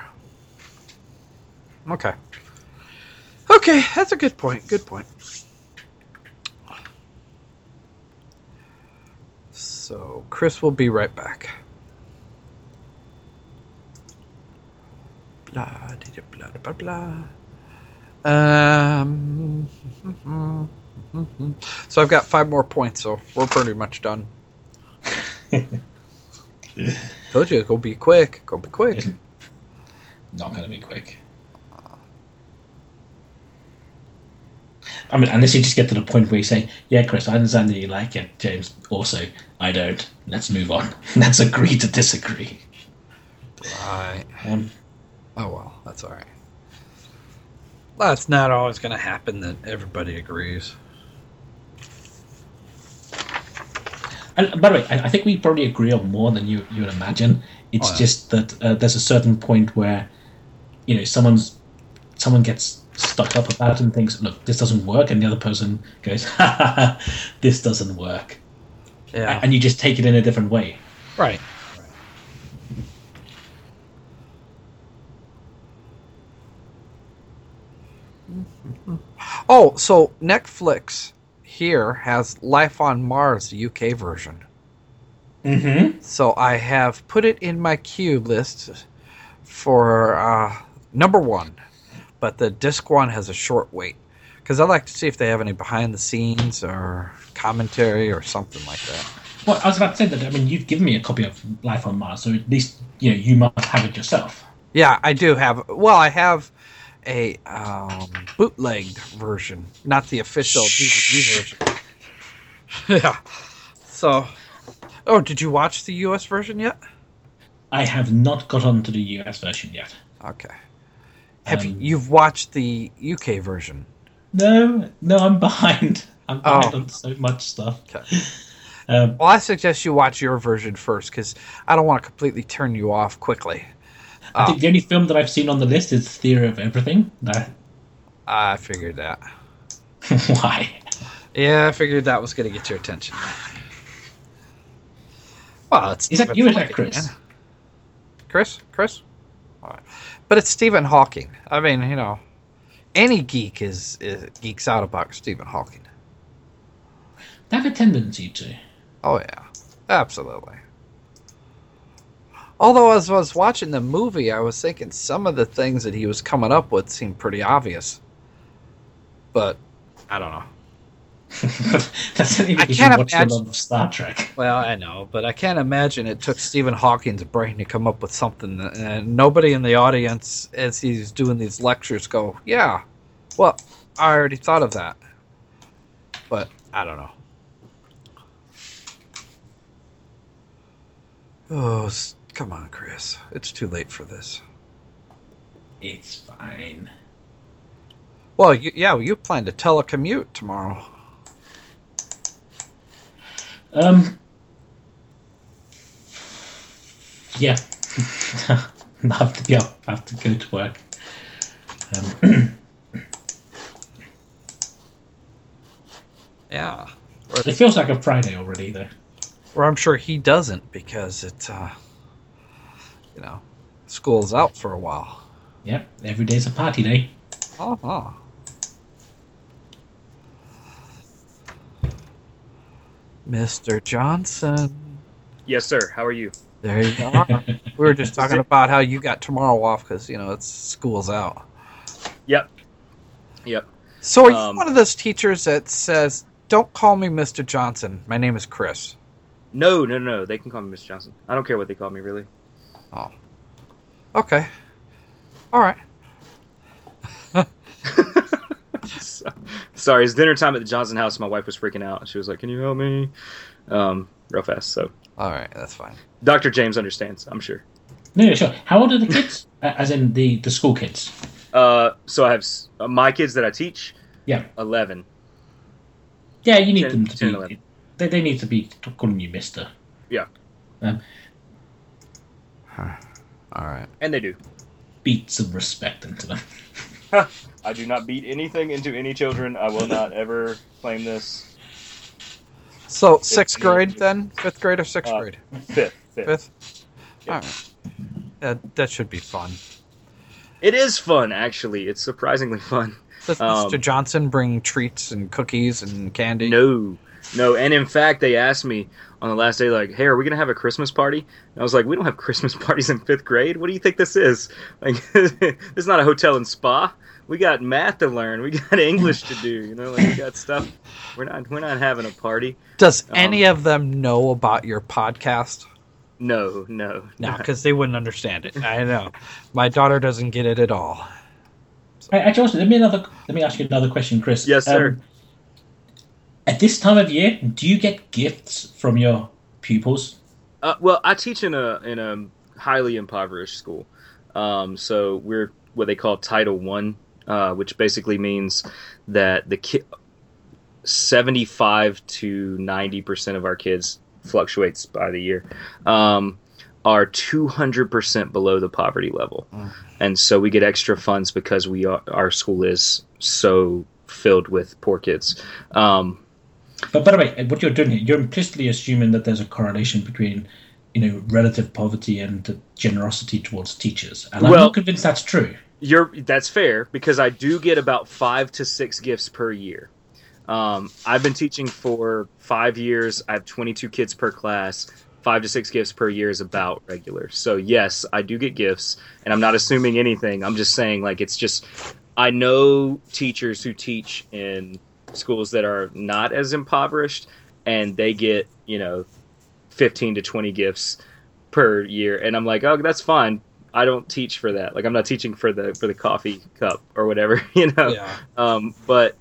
Okay. Okay, that's a good point. Good point. So, Chris will be right back. Blah, blah, blah, blah, blah. Um, so I've got five more points, so we're pretty much done. Told you, go be quick. Go be quick. Not going to be quick. I mean, unless you just get to the point where you say, yeah, Chris, I understand that you like it. James, also, I don't. Let's move on. Let's agree to disagree. Right. Um, oh, well, that's all right. That's not always going to happen that everybody agrees. And by the way, I, I think we probably agree on more than you, you would imagine. It's oh, yeah. just that uh, there's a certain point where, you know, someone's someone gets stuck up about it and thinks, look, this doesn't work, and the other person goes, ha ha ha, this doesn't work. Yeah. And you just take it in a different way. Right. Oh, so Netflix here has Life on Mars, the U K version. Mm-hmm. So I have put it in my queue list for uh, number one, but the disc one has a short wait. Because I'd like to see if they have any behind the scenes or commentary or something like that. Well, I was about to say that. I mean, you've given me a copy of Life on Mars, so at least you know you must have it yourself. Yeah, I do have. Well, I have a um, bootlegged version, not the official D V D version. Yeah. So, oh, did you watch the U S version yet? I have not got onto the U S version yet. Okay. Have Um, you, you've watched the U K version? No, no, I'm behind. I'm behind Oh. on so much stuff. Okay. Um, Well, I suggest you watch your version first, because I don't want to completely turn you off quickly. I think the only film that I've seen on the list is Theory of Everything. That, I figured that. why? Yeah, I figured that was going to get your attention. Well, it's Is that Stephen you or is that Hawking, Chris? man. Chris? Chris? All right. But it's Stephen Hawking. I mean, you know, any geek is, is geeks out about Stephen Hawking. They have a tendency to. Oh, yeah. Absolutely. Although as I was watching the movie, I was thinking some of the things that he was coming up with seemed pretty obvious. But, I don't know. That's only I because can't you watched a imagine- lot of Star Trek. Well, I know, but I can't imagine it took Stephen Hawking's brain to come up with something. That, and nobody in the audience, as he's doing these lectures, go, yeah, well, I already thought of that. But, I don't know. Oh, s- come on, Chris. It's too late for this. It's fine. Well, you, yeah, you plan to telecommute tomorrow. Um. Yeah. I have to be up. I have to go to work. Um, Yeah. it feels like a Friday already, though. Or I'm sure he doesn't, because it, uh, you know, school's out for a while. Yep, every day's a party day. Uh-huh. Mister Johnson. Yes, sir. How are you? There you are. We were just talking about how you got tomorrow off because, you know, it's school's out. Yep. Yep. So are you Um, one of those teachers that says, don't call me Mister Johnson. My name is Chris. No, no, no. They can call me Mister Johnson. I don't care what they call me, really. Oh. Okay. All right. So- Sorry, it's dinner time at the Johnson house. My wife was freaking out. She was like, "Can you help me?" Um, real fast. So All right. That's fine. Doctor James understands, I'm sure. No, yeah, sure. How old are the kids? uh, as in the, the school kids? Uh, so I have s- uh, my kids that I teach. Yeah. Eleven. Yeah, you need ten, them to ten, be... eleven. They, they need to be calling you Mister. Yeah, Um, All right. and they do. beat some respect into them. I do not beat anything into any children. I will not ever claim this. So sixth grade then? Fifth grade or sixth Uh, grade? Fifth. Fifth. Fifth? Yeah. All right. That, that should be fun. It is fun, actually. It's surprisingly fun. Does Um, Mister Johnson bring treats and cookies and candy? No, no. And in fact, they asked me on the last day, like, "Hey, are we gonna have a Christmas party?" And I was like, "We don't have Christmas parties in fifth grade. What do you think this is? Like, this is not a hotel and spa. We got math to learn. We got English to do. You know, like we got stuff. We're not, we're not having a party." Does Um, any of them know about your podcast? No, no, No, because they wouldn't understand it. I know. My daughter doesn't get it at all. Right, actually, also, let me another. Let me ask you another question, Chris. Yes, sir. Um, at this time of year, do you get gifts from your pupils? Uh, well, I teach in a in a highly impoverished school, um, so we're what they call Title One, uh, which basically means that the ki- seventy-five to ninety percent of our kids, fluctuates by the year, um, are two hundred percent below the poverty level, Mm. and so we get extra funds because we are, our school is so filled with poor kids. Um, But by the way, what you're doing here, you're implicitly assuming that there's a correlation between, you know, relative poverty and the generosity towards teachers, and I'm Well- not convinced that's true. You're that's fair because I do get about five to six gifts per year. Um, I've been teaching for five years. I have twenty-two kids per class. five to six gifts per year is about regular. So yes, I do get gifts, and I'm not assuming anything. I'm just saying, like, it's just, I know teachers who teach in schools that are not as impoverished, and they get, you know, fifteen to twenty gifts per year, and I'm like, oh, that's fine. I don't teach for that. Like, I'm not teaching for the for the coffee cup or whatever, you know. Yeah. Um, but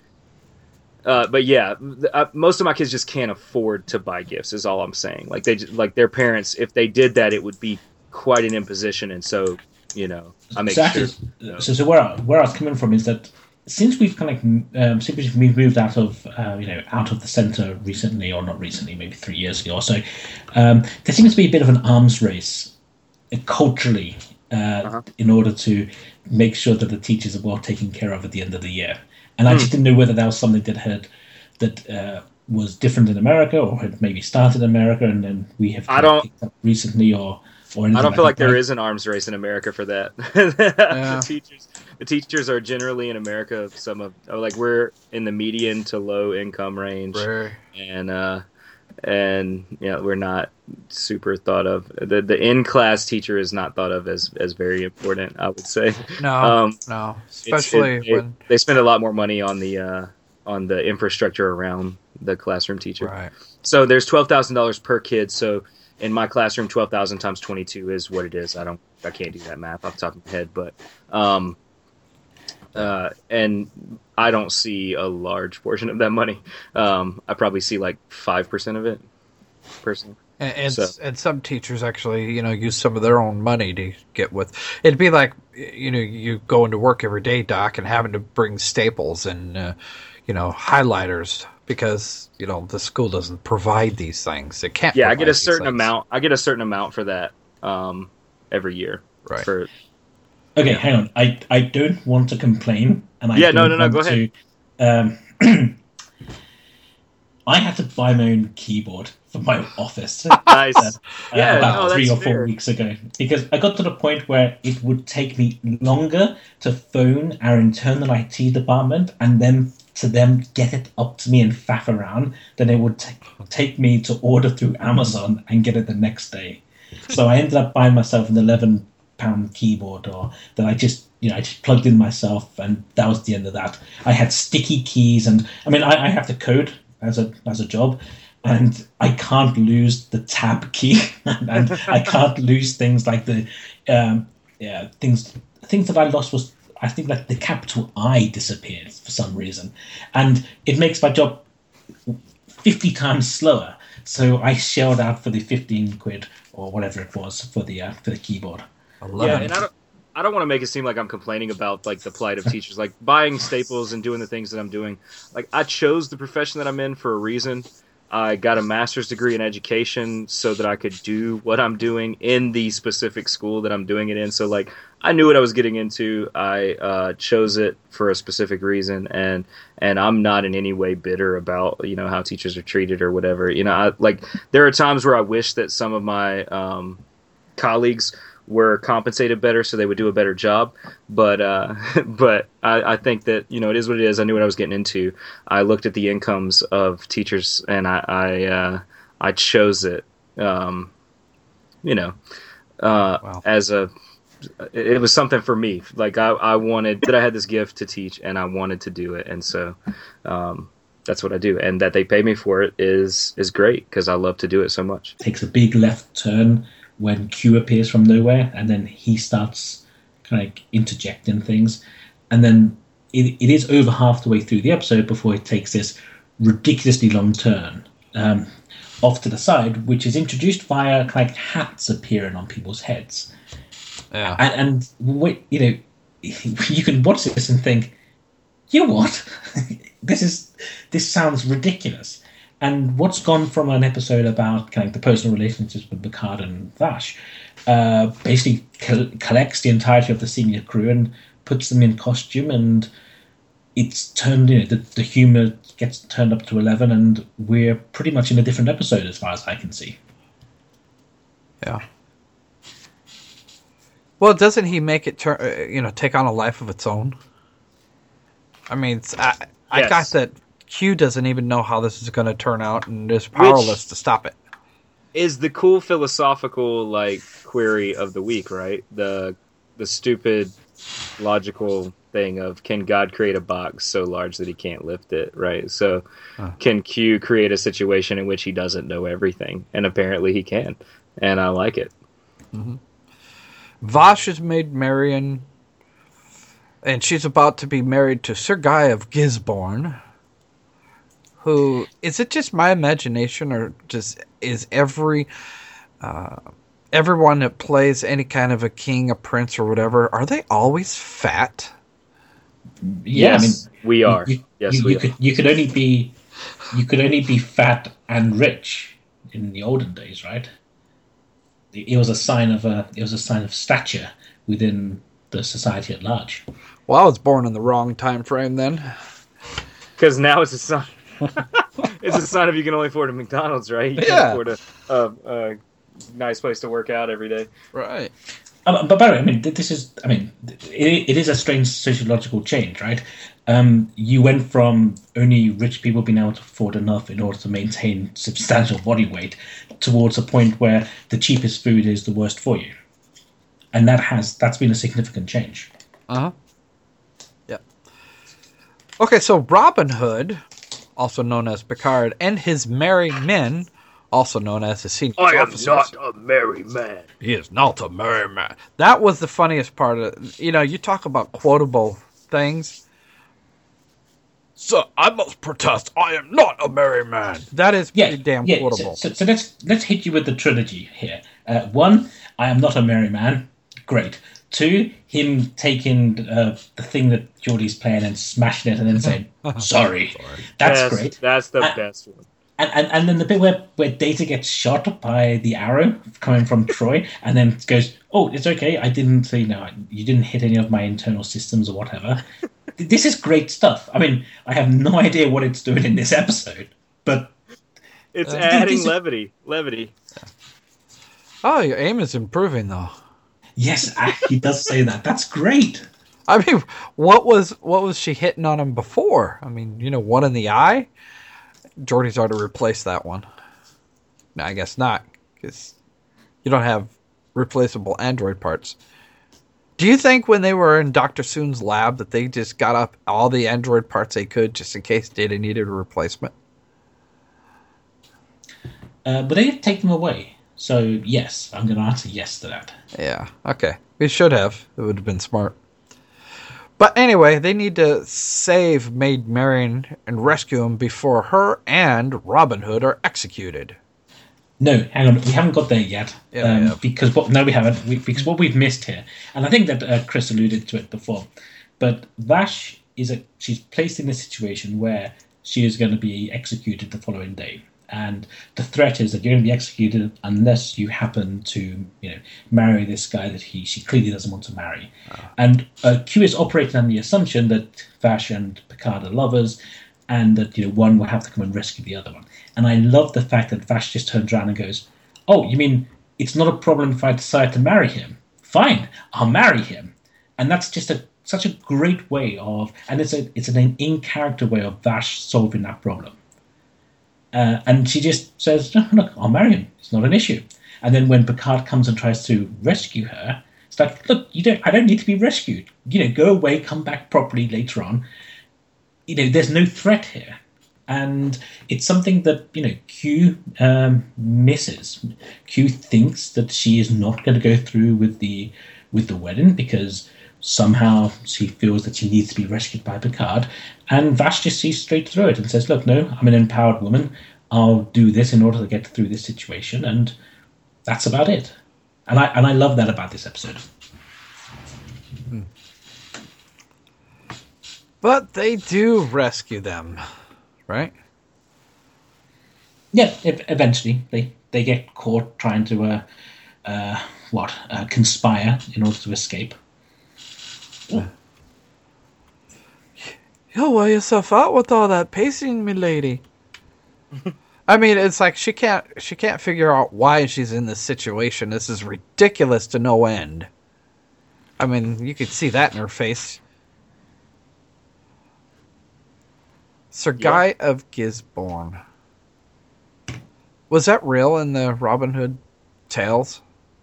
uh, but yeah, the, uh, most of my kids just can't afford to buy gifts. Is all I'm saying. Like they just, like their parents, if they did that, it would be quite an imposition. And so, you know, I make so sure. Actually, you know. So so where I, where I was coming from is that since we've kind of um, since we've moved out of uh, you know out of the centre recently, or not recently, maybe three years ago or so, um, there seems to be a bit of an arms race uh, culturally uh, uh-huh. in order to make sure that the teachers are well taken care of at the end of the year. And I just didn't know whether that was something that had that uh, was different in America, or had maybe started in America, and then we have I don't, picked up recently, or or I don't like feel like that. there is an arms race in America for that. Yeah. the teachers, the teachers are generally in America. Some of like we're in the median to low income range, Rare. and uh, and you know we're not super thought of. The the in class teacher is not thought of as, as very important, I would say. No, um, no, especially it, it, when they spend a lot more money on the uh, on the infrastructure around the classroom teacher. right. So there's twelve thousand dollars per kid. So in my classroom, twelve thousand times twenty two is what it is. I don't, I can't do that math off the top of my head, but um, uh, and I don't see a large portion of that money. Um, I probably see like five percent of it, personally. And and, So- and some teachers actually, you know, use some of their own money to get with. It'd be like, you know, you going to work every day, Doc, and having to bring staples and, uh, you know, highlighters because, you know, the school doesn't provide these things. It can't. Yeah, I get provide a these certain things. amount. I get a certain amount for that um, every year. Right. For Okay, hang on. I, I don't want to complain, and I Yeah, no, don't no, no, want go ahead. to. Um, I had to buy my own keyboard for my office. nice. uh, Yeah, about no, three that's or four fair. weeks ago, because I got to the point where it would take me longer to phone our internal I T department and then to them get it up to me and faff around than it would t- take me to order through Amazon and get it the next day. So I ended up buying myself an eleven pound keyboard, or that I just you know I just plugged in myself, and that was the end of that. I had sticky keys, and I mean I, I have to code as a as a job, and I can't lose the tab key, and, and I can't lose things like the um, yeah things things that I lost was I think like the capital I disappeared for some reason, and it makes my job fifty times slower. So I shelled out for the fifteen quid or whatever it was for the uh, for the keyboard. Yeah, and I don't, I don't want to make it seem like I'm complaining about like the plight of teachers, like buying staples and doing the things that I'm doing. Like I chose the profession that I'm in for a reason. I got a master's degree in education so that I could do what I'm doing in the specific school that I'm doing it in. So like I knew what I was getting into. I uh, chose it for a specific reason, and and I'm not in any way bitter about you know how teachers are treated or whatever. You know, I, like there are times where I wish that some of my um, colleagues were compensated better so they would do a better job. But uh, but I, I think that, you know, it is what it is. I knew what I was getting into. I looked at the incomes of teachers and I I, uh, I chose it, um, you know, uh, Wow. as a, it was something for me. Like I, I wanted, that I had this gift to teach and I wanted to do it. And so um, that's what I do. And that they pay me for it is, is great because I love to do it so much. Takes a big left turn when Q appears from nowhere, and then he starts kind of interjecting things, and then it, it is over half the way through the episode before it takes this ridiculously long turn um, off to the side, which is introduced via like hats appearing on people's heads. Yeah. And, and wait, you know, you can watch this and think, you know what, this is this sounds ridiculous. And what's gone from an episode about kind of the personal relationships with Picard and Vash, uh, basically co- collects the entirety of the senior crew and puts them in costume, and it's turned, you know, the, the humor gets turned up to eleven, and we're pretty much in a different episode as far as I can see. Yeah. Well, doesn't he make it turn? Uh, you know, take on a life of its own? I mean, it's, I I Yes. got that Q doesn't even know how this is going to turn out, and is powerless to stop it. is the cool philosophical like query of the week, right? The the stupid logical thing of, can God create a box so large that he can't lift it, right? So huh. Can Q create a situation in which he doesn't know everything? And apparently he can, and I like it. Mm-hmm. Vash has made Marion, and she's about to be married to Sir Guy of Gisborne, who, is it just my imagination, or just is every uh, everyone that plays any kind of a king, a prince, or whatever, are they always fat? Yeah, yes, I mean, we are. You, yes, you, we you are. Could, you could only be you could only be fat and rich in the olden days, right? It was a sign of a it was a sign of stature within the society at large. Well, I was born in the wrong time frame then, because now it's a sign. It's a sign of you can only afford a McDonald's, right? You yeah. can't afford a, a, a nice place to work out every day, right? Um, but by the way, I mean, this is, I mean, it, it is a strange sociological change, right? Um, you went from only rich people being able to afford enough in order to maintain substantial body weight towards a point where the cheapest food is the worst for you, and that has that's been a significant change. Uh huh. Yeah. Okay, so Robin Hood, also known as Picard, and his merry men, also known as the senior I officers. am not a merry man. He is not a merry man. That was the funniest part of it. You know, you talk about quotable things. So I must protest, I am not a merry man. That is pretty yeah, damn yeah. quotable. So, so, so let's let's hit you with the trilogy here. Uh, one, I am not a merry man. Great. Two, him taking uh, the thing that Geordie's playing and smashing it and then saying, sorry. sorry. That's yes, great. That's the and, best one. And, and and then the bit where, where Data gets shot by the arrow coming from Troy and then goes, oh, it's okay, I didn't, you know, you didn't hit any of my internal systems or whatever. This is great stuff. I mean, I have no idea what it's doing in this episode, but... It's uh, adding this, levity. Levity. Oh, your aim is improving, though. Yes, he does say that. That's great. I mean, what was what was she hitting on him before? I mean, you know, one in the eye? Geordie's already replaced that one. No, I guess not, because you don't have replaceable android parts. Do you think when they were in Doctor Soon's lab that they just got up all the android parts they could just in case Data needed a replacement? Uh, but they did take them away. So, yes, I'm going to answer yes to that. Yeah, okay. We should have. It would have been smart. But anyway, they need to save Maid Marian and rescue him before her and Robin Hood are executed. No, hang on. We haven't got there yet. Yeah, um, yeah. Because what, no, we haven't. We, because what we've missed here, and I think that uh, Chris alluded to it before, but Vash is a she's placed in a situation where she is going to be executed the following day. And the threat is that you're going to be executed unless you happen to, you know, marry this guy that he she clearly doesn't want to marry. Oh. And uh, Q is operating on the assumption that Vash and Picard are lovers, and that, you know, one will have to come and rescue the other one. And I love the fact that Vash just turns around and goes, "Oh, you mean it's not a problem if I decide to marry him? Fine, I'll marry him." And that's just a such a great way of, and it's a it's an in character way of Vash solving that problem. Uh, and she just says, no, look, I'll marry him. It's not an issue. And then when Picard comes and tries to rescue her, it's like, look, you don't. I don't need to be rescued. You know, go away, come back properly later on. You know, there's no threat here. And it's something that, you know, Q um, misses. Q thinks that she is not going to go through with the with the wedding because somehow she feels that she needs to be rescued by Picard, and Vash just sees straight through it and says, look, no, I'm an empowered woman. I'll do this in order to get through this situation, and that's about it. And I and I love that about this episode. Hmm. But they do rescue them, right? Yeah, eventually. They, they get caught trying to, uh, uh, what, uh, conspire in order to escape. Yeah. You'll wear yourself out with all that pacing, milady. I mean, it's like she can't she can't figure out why she's in this situation. This is ridiculous to no end. I mean, you could see that in her face. Sir Guy yeah. of Gisborne. Was that real in the Robin Hood tales?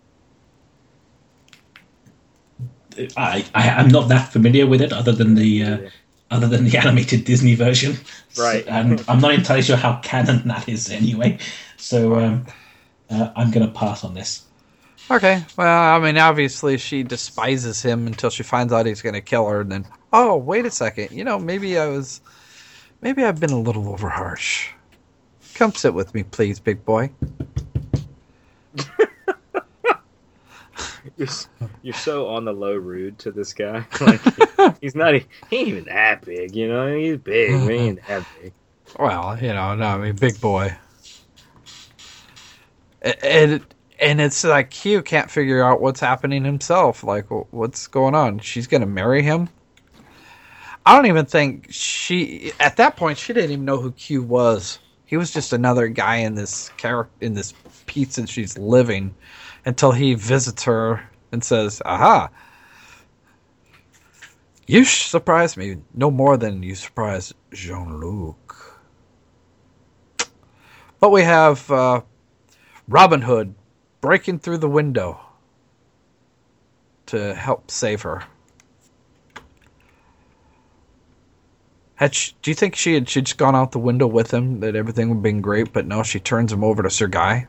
I, I I'm not that familiar with it, other than the uh, other than the animated Disney version, right? So, and I'm not entirely sure how canon that is anyway. So um, uh, I'm going to pass on this. Okay, well, I mean, obviously she despises him until she finds out he's going to kill her, and then, oh, wait a second, you know, maybe I was, maybe I've been a little over harsh. Come sit with me, please, big boy. You're, you're so on the low rude to this guy. Like, he's not, he ain't even that big, you know? He's big, but he ain't that big. Well, you know, no, I mean, big boy. And, and it's like Q can't figure out what's happening himself. Like, what's going on? She's going to marry him? I don't even think she, at that point, she didn't even know who Q was. He was just another guy in this character, in this piece that she's living, until he visits her and says, aha, you surprised me no more than you surprised Jean-Luc. But we have uh, Robin Hood breaking through the window to help save her. Had she, do you think she had she'd just gone out the window with him, that everything would have been great, but no, she turns him over to Sir Guy?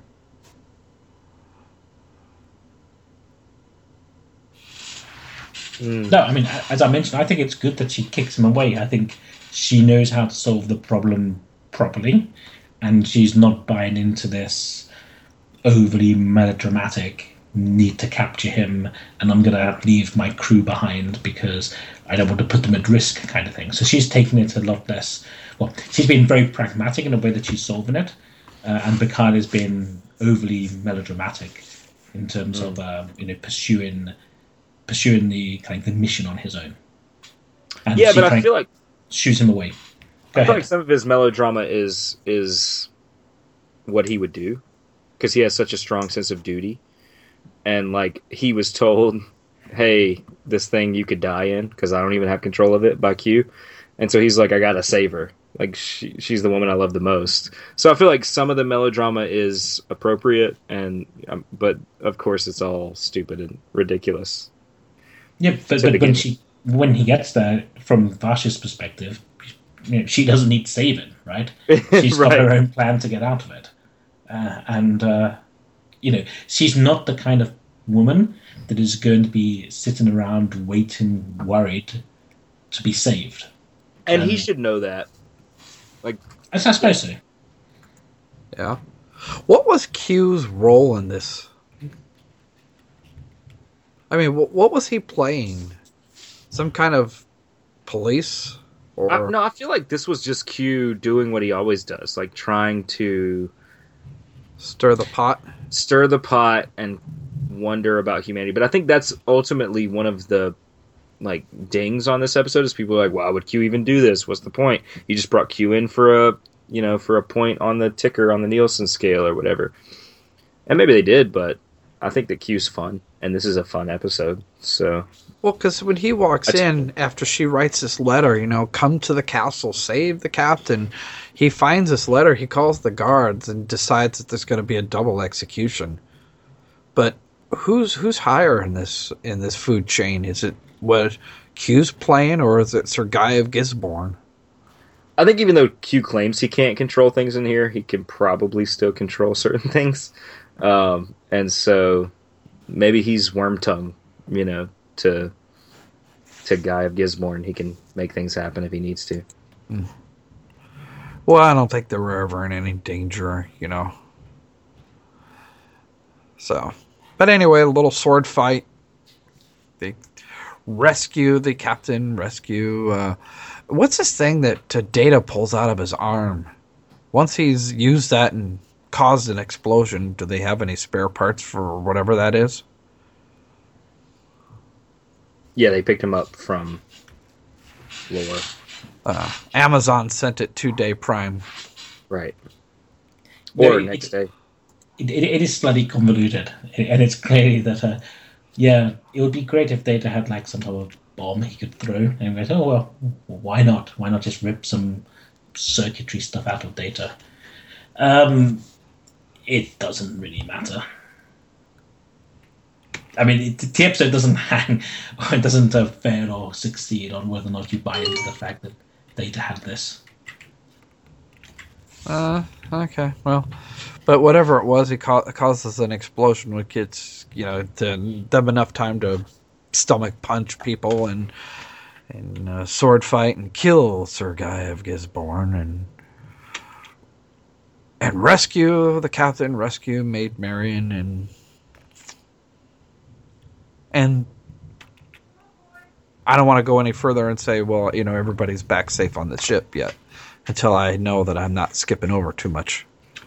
No, I mean, as I mentioned, I think it's good that she kicks him away. I think she knows how to solve the problem properly, and she's not buying into this overly melodramatic need to capture him, and I'm going to leave my crew behind because I don't want to put them at risk kind of thing. So she's taking it a lot less... Well, she's been very pragmatic in the way that she's solving it, uh, and Picard has been overly melodramatic in terms mm. of uh, you know pursuing... pursuing the kind of the mission on his own. And yeah, but I feel like shoots him away. Go I ahead. feel like some of his melodrama is is what he would do, because he has such a strong sense of duty, and like he was told, "Hey, this thing you could die in because I don't even have control of it" by Q, and so he's like, "I gotta save her. Like she, she's the woman I love the most." So I feel like some of the melodrama is appropriate, and um, but of course it's all stupid and ridiculous. Yeah, but, but when she when he gets there, from Vasha's perspective, you know, she doesn't need saving, right? She's right. got her own plan to get out of it, uh, and uh, you know, she's not the kind of woman that is going to be sitting around waiting, worried to be saved. And um, he should know that. Like, I suppose so. Yeah. What was Q's role in this? I mean, what was he playing? Some kind of police? Or I, no, I feel like this was just Q doing what he always does, like trying to stir the pot, stir the pot, and wonder about humanity. But I think that's ultimately one of the like dings on this episode. Is people are like, why would Q even do this? What's the point? You just brought Q in for a you know for a point on the ticker on the Nielsen scale or whatever. And maybe they did, but I think that Q's fun. And this is a fun episode, so... Well, because when he walks That's... in, after she writes this letter, you know, come to the castle, save the captain, he finds this letter, he calls the guards, and decides that there's going to be a double execution. But who's who's higher in this in this food chain? Is it what Q's playing, or is it Sir Guy of Gisborne? I think even though Q claims he can't control things in here, he can probably still control certain things. Um, and so... Maybe he's Wormtongue, you know, to to Guy of Gisborne. He can make things happen if he needs to. Mm. Well, I don't think they were ever in any danger, you know. So, but anyway, a little sword fight. They rescue the captain, rescue... Uh, what's this thing that uh, Data pulls out of his arm? Once he's used that and... caused an explosion, do they have any spare parts for whatever that is? Yeah, they picked him up from Lore. Uh, Amazon sent it two-day Prime. Right. Or no, next it, day. It, it, it is slightly convoluted, and it's clearly that, uh, yeah, it would be great if Data had like some type of bomb he could throw, and go, oh, well, why not? Why not just rip some circuitry stuff out of Data? Um... it doesn't really matter. I mean, it, the episode doesn't hang, or it doesn't uh, fail or succeed on whether or not you buy into the fact that Data had this. Uh, okay, well, but whatever it was, it, ca- it causes an explosion, which gets, you know, to them enough time to stomach punch people and and uh, sword fight and kill Sergeyev Gisborne and and rescue the captain, rescue Maid Marian, and and I don't want to go any further and say, well, you know, everybody's back safe on the ship yet, until I know that I'm not skipping over too much.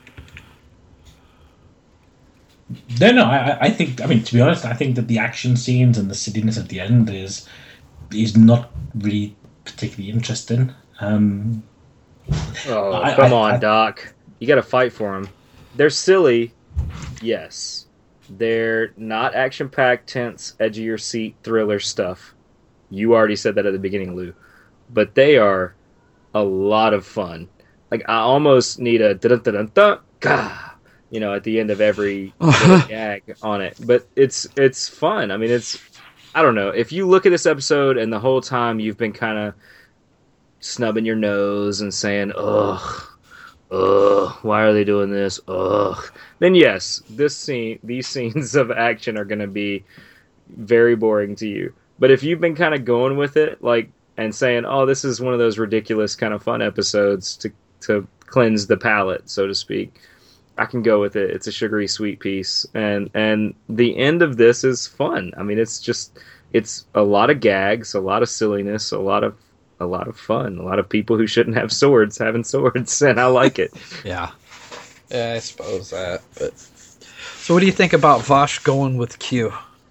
No, no, I, I think, I mean, to be honest, I think that the action scenes and the silliness at the end is is not really particularly interesting. Um, oh, I, come I, on, I, Doc. You got to fight for them. They're silly, yes. They're not action-packed, tense, edge-of-your-seat thriller stuff. You already said that at the beginning, Lou. But they are a lot of fun. Like, I almost need a dun-dun-dun-dun, gah, you know, at the end of every gag on it. But it's it's fun. I mean, it's, I don't know. If you look at this episode and the whole time you've been kind of snubbing your nose and saying, ugh, ugh, why are they doing this? Ugh. Then yes, this scene, these scenes of action are going to be very boring to you. But if you've been kind of going with it, like, and saying, oh, this is one of those ridiculous kind of fun episodes to to cleanse the palate, so to speak, I can go with it. It's a sugary sweet piece. And and the end of this is fun. I mean, it's just, it's a lot of gags, a lot of silliness, a lot of a lot of fun, a lot of people who shouldn't have swords having swords, and I like it. Yeah. Yeah, I suppose that. But so what do you think about Vash going with Q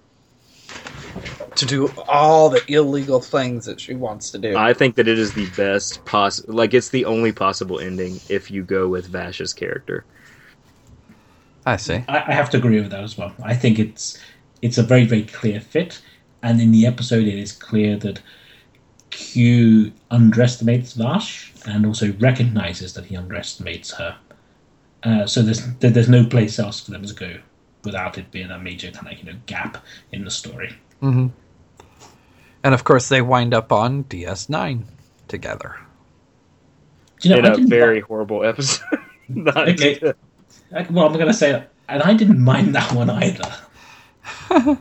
to do all the illegal things that she wants to do? I think that it is the best poss- like it's the only possible ending if you go with Vash's character. I see. I, I have to agree with that as well. I think it's it's a very, very clear fit, and in the episode it is clear that Q underestimates Vash and also recognizes that he underestimates her. Uh, so there's there's no place else for them to go without it being a major kind of, you know, gap in the story. Mm-hmm. And of course, they wind up on D S nine together. Do you know, in I a didn't very mi- horrible episode. okay. Well, I'm going to say, and I didn't mind that one either.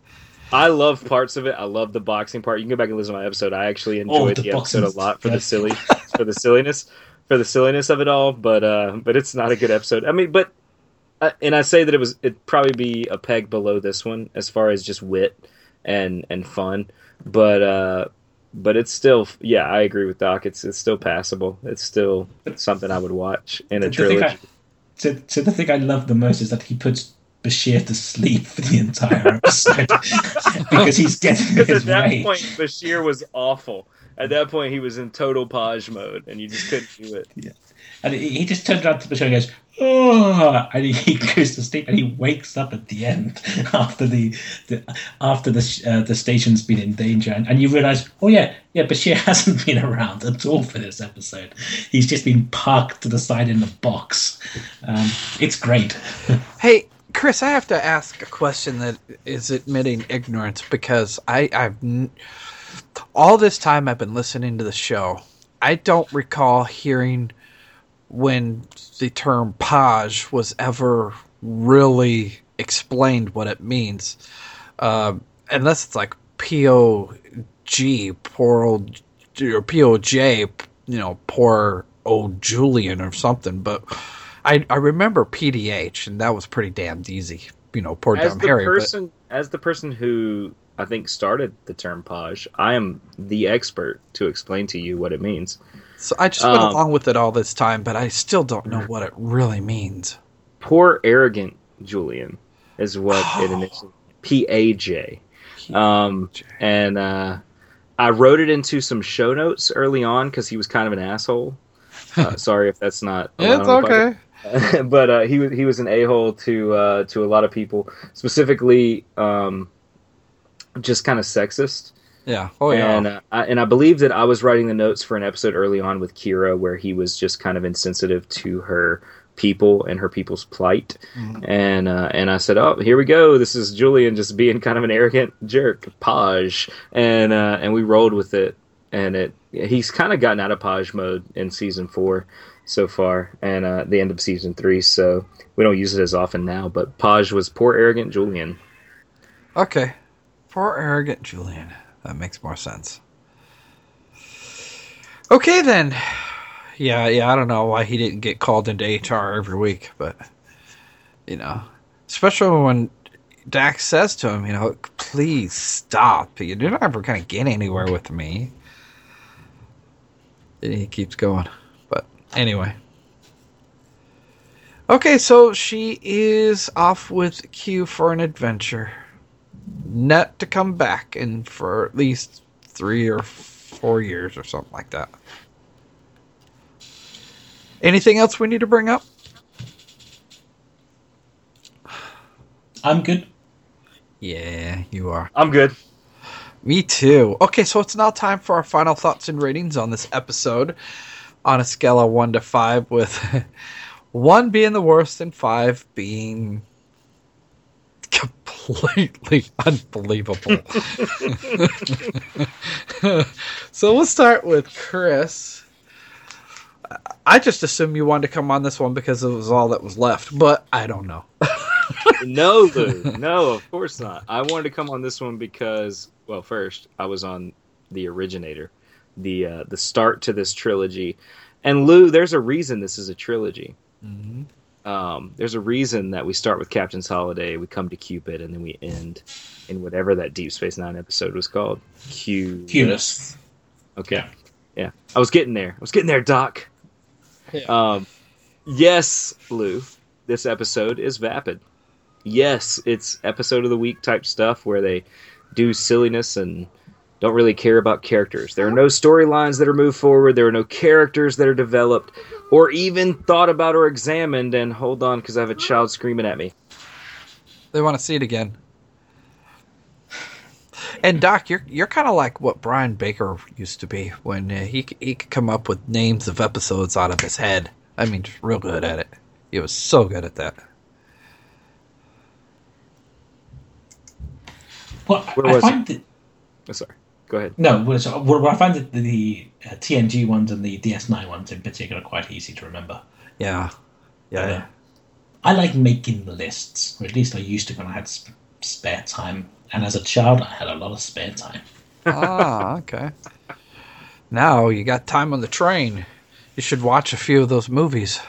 I love parts of it. I love the boxing part. You can go back and listen to my episode. I actually enjoyed oh, the, the episode a lot for yeah. the silly, for the silliness, for the silliness of it all. But uh, but it's not a good episode. I mean, but uh, and I say that it was it'd probably be a peg below this one as far as just wit and and fun. But uh, but it's still, yeah, I agree with Doc. It's it's still passable. It's still something I would watch in a The trilogy. thing I, so, so the thing I love the most is that he puts Bashir to sleep for the entire episode because he's getting Because his at that way. point, Bashir was awful. At that point, he was in total Paj mode, and you just couldn't do it. Yeah. And he, he just turns around to Bashir and goes, oh, and he, he goes to sleep, and he wakes up at the end after the, the after the uh, the station's been in danger, and, and you realise, oh yeah, yeah, Bashir hasn't been around at all for this episode. He's just been parked to the side in a box. Um, it's great. Hey, Chris, I have to ask a question that is admitting ignorance, because I, I've n- all this time I've been listening to the show, I don't recall hearing when the term Paj was ever really explained what it means, uh, unless it's like P O G, poor old, or P O J, you know, poor old Julian or something, but I, I remember P D H, and that was pretty damned easy. You know, poor As dumb the Harry. person, as the person who I think started the term Paj, I am the expert to explain to you what it means. So I just went um, along with it all this time, but I still don't know what it really means. Poor arrogant Julian is what oh. it initially P A J. Um, and uh, I wrote it into some show notes early on because he was kind of an asshole. Uh, sorry if that's not. It's okay. But uh, he was he was an a-hole to uh, to a lot of people, specifically um, just kind of sexist. Yeah. Oh yeah. And uh, I, and I believe that I was writing the notes for an episode early on with Kira where he was just kind of insensitive to her people and her people's plight. Mm. And uh, and I said, oh, here we go. This is Julian just being kind of an arrogant jerk, Paj. And uh, and we rolled with it. And it he's kind of gotten out of Paj mode in season four so far, and uh, the end of season three. So we don't use it as often now. But Paj was poor arrogant Julian. Okay, poor arrogant Julian. That makes more sense. Okay then. Yeah, yeah. I don't know why he didn't get called into H R every week, but you know, especially when Dax says to him, you know, please stop. You're never going to get anywhere with me. And he keeps going. But anyway. Okay, so she is off with Q for an adventure. Net to come back in for at least three or four years or something like that. Anything else we need to bring up? I'm good. Yeah, you are. I'm good. Me too. Okay, so it's now time for our final thoughts and ratings on this episode. On a scale of one to five, with one being the worst and five being completely unbelievable. So we'll start with Chris. I just assumed you wanted to come on this one because it was all that was left, but I don't know. No, Lou. No, of course not. I wanted to come on this one because, well, first, I was on The Originator, the uh, the start to this trilogy. And Lou, there's a reason this is a trilogy. Mm-hmm. Um, there's a reason that we start with Captain's Holiday, we come to Cupid, and then we end in whatever that Deep Space Nine episode was called. Q. Cunis. Okay. Yeah. yeah. I was getting there. I was getting there, Doc. Yeah. Um, yes, Lou, this episode is vapid. Yes, it's episode of the week type stuff where they do silliness and don't really care about characters. There are no storylines that are moved forward. There are no characters that are developed or even thought about or examined. And hold on, because I have a child screaming at me. They want to see it again. And Doc, you're you're kind of like what Brian Baker used to be when uh, he he could come up with names of episodes out of his head. I mean, just real good at it. He was so good at that. Well, Where I was find it? that... Oh, sorry. Go ahead. No, well, so, well, I find that the uh, T N G ones and the D S nine ones in particular are quite easy to remember. Yeah. Yeah. Uh, I like making the lists, or at least I used to when I had sp- spare time. And as a child, I had a lot of spare time. Ah, okay. Now you got time on the train. You should watch a few of those movies.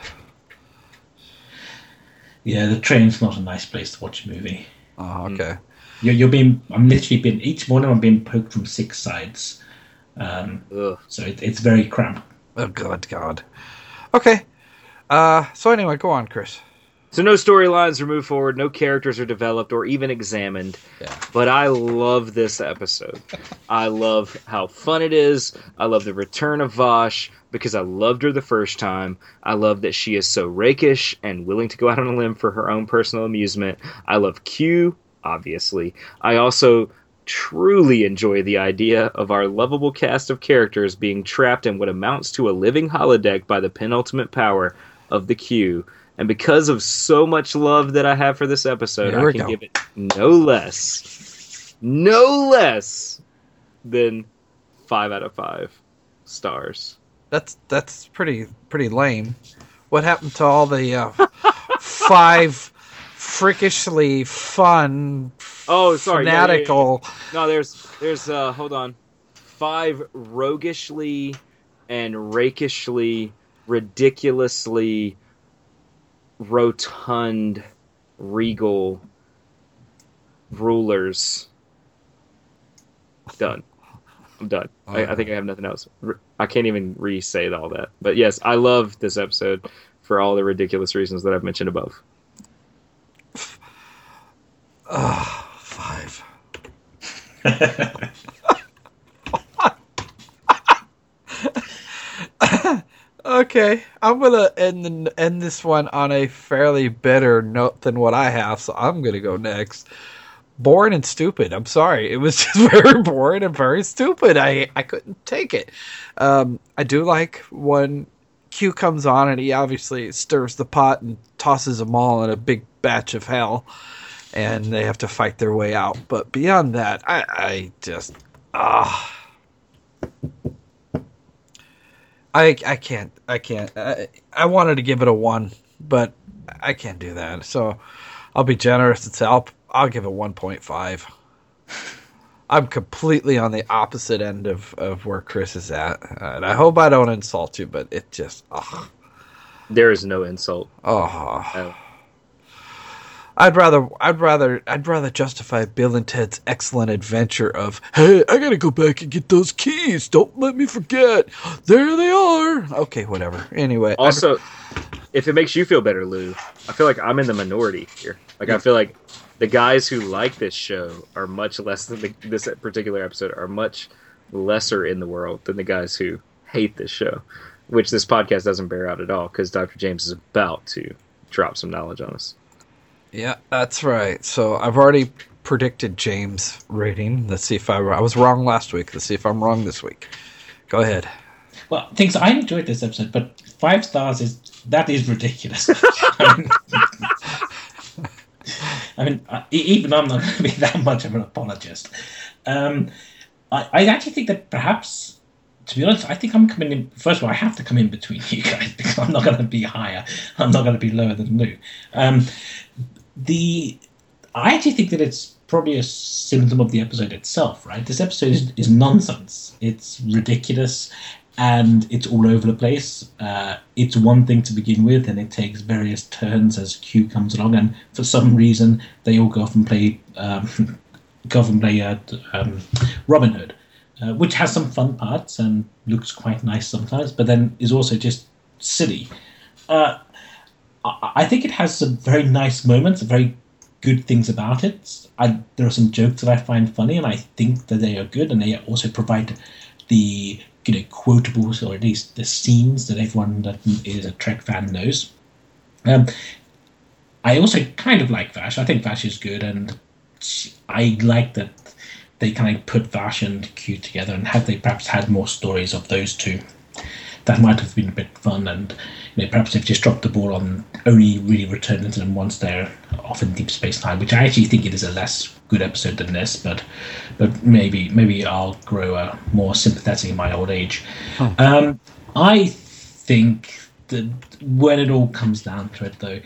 Yeah, the train's not a nice place to watch a movie. Oh, okay. You're, you're being. I'm literally being. Each morning, I'm being poked from six sides. Um, so it, it's very cramped. Oh, God, God. Okay. Uh, so anyway, go on, Chris. So no storylines are moved forward, no characters are developed or even examined. Yeah. But I love this episode. I love how fun it is. I love the return of Vosh because I loved her the first time. I love that she is so rakish and willing to go out on a limb for her own personal amusement. I love Q, obviously. I also truly enjoy the idea of our lovable cast of characters being trapped in what amounts to a living holodeck by the penultimate power of the Q. And because of so much love that I have for this episode, I can go. give it no less, no less than five out of five stars. That's that's pretty pretty lame. What happened to all the uh, five freakishly fun, oh, sorry, fanatical? No, yeah, yeah. no there's there's uh, hold on, five roguishly and rakishly, ridiculously rotund, regal rulers. Done. I'm done. I, I think I have nothing else. I can't even re-say all that. But yes, I love this episode for all the ridiculous reasons that I've mentioned above. Uh, five. Okay, I'm gonna end end this one on a fairly better note than what I have, so I'm gonna go next. Boring and stupid. I'm sorry, it was just very boring and very stupid. I I couldn't take it. Um, I do like when Q comes on and he obviously stirs the pot and tosses them all in a big batch of hell, and they have to fight their way out. But beyond that, I, I just ah, I I can't I can't. I, I wanted to give it a one, but I can't do that. So I'll be generous and say I'll I'll give it one point five. I'm completely on the opposite end of, of where Chris is at. And I hope I don't insult you, but it just, oh. There is no insult. Oh. No. I'd rather, I'd rather, I'd rather justify Bill and Ted's excellent adventure of, hey, I gotta go back and get those keys. Don't let me forget. There they are. Okay, whatever. Anyway. Also, I'd... if it makes you feel better, Lou, I feel like I'm in the minority here. Like, I feel like the guys who like this show are much less than the, this particular episode are much lesser in the world than the guys who hate this show, which this podcast doesn't bear out at all because Doctor James is about to drop some knowledge on us. Yeah, that's right. So I've already predicted James' rating. Let's see if I, I was wrong last week. Let's see if I'm wrong this week. Go ahead. Well, things I enjoyed this episode, but five stars is that is ridiculous. I mean, I, even I'm not going to be that much of an apologist. Um, I, I actually think that perhaps, to be honest, I think I'm coming in. First of all, I have to come in between you guys because I'm not going to be higher. I'm not going to be lower than Lou. Um, the I actually think that it's probably a symptom of the episode itself, right? This episode is, is nonsense. It's ridiculous. And it's all over the place. Uh, it's one thing to begin with, and it takes various turns as Q comes along. And for some reason, they all go off and play, um, go off and play uh, um, Robin Hood, uh, which has some fun parts and looks quite nice sometimes, but then is also just silly. Uh, I, I think it has some very nice moments, very good things about it. I, there are some jokes that I find funny, and I think that they are good, and they also provide the you know, quotables, or at least the scenes that everyone that is a Trek fan knows. Um, I also kind of like Vash. I think Vash is good, and I like that they kind of put Vash and Q together, and had they perhaps had more stories of those two, that might have been a bit fun. And you know, perhaps they've just dropped the ball on only really returning to them once they're off in Deep Space Nine, which I actually think it is a less good episode than this, but but maybe maybe I'll grow uh, more sympathetic in my old age. Huh. Um, I think that when it all comes down to it, though,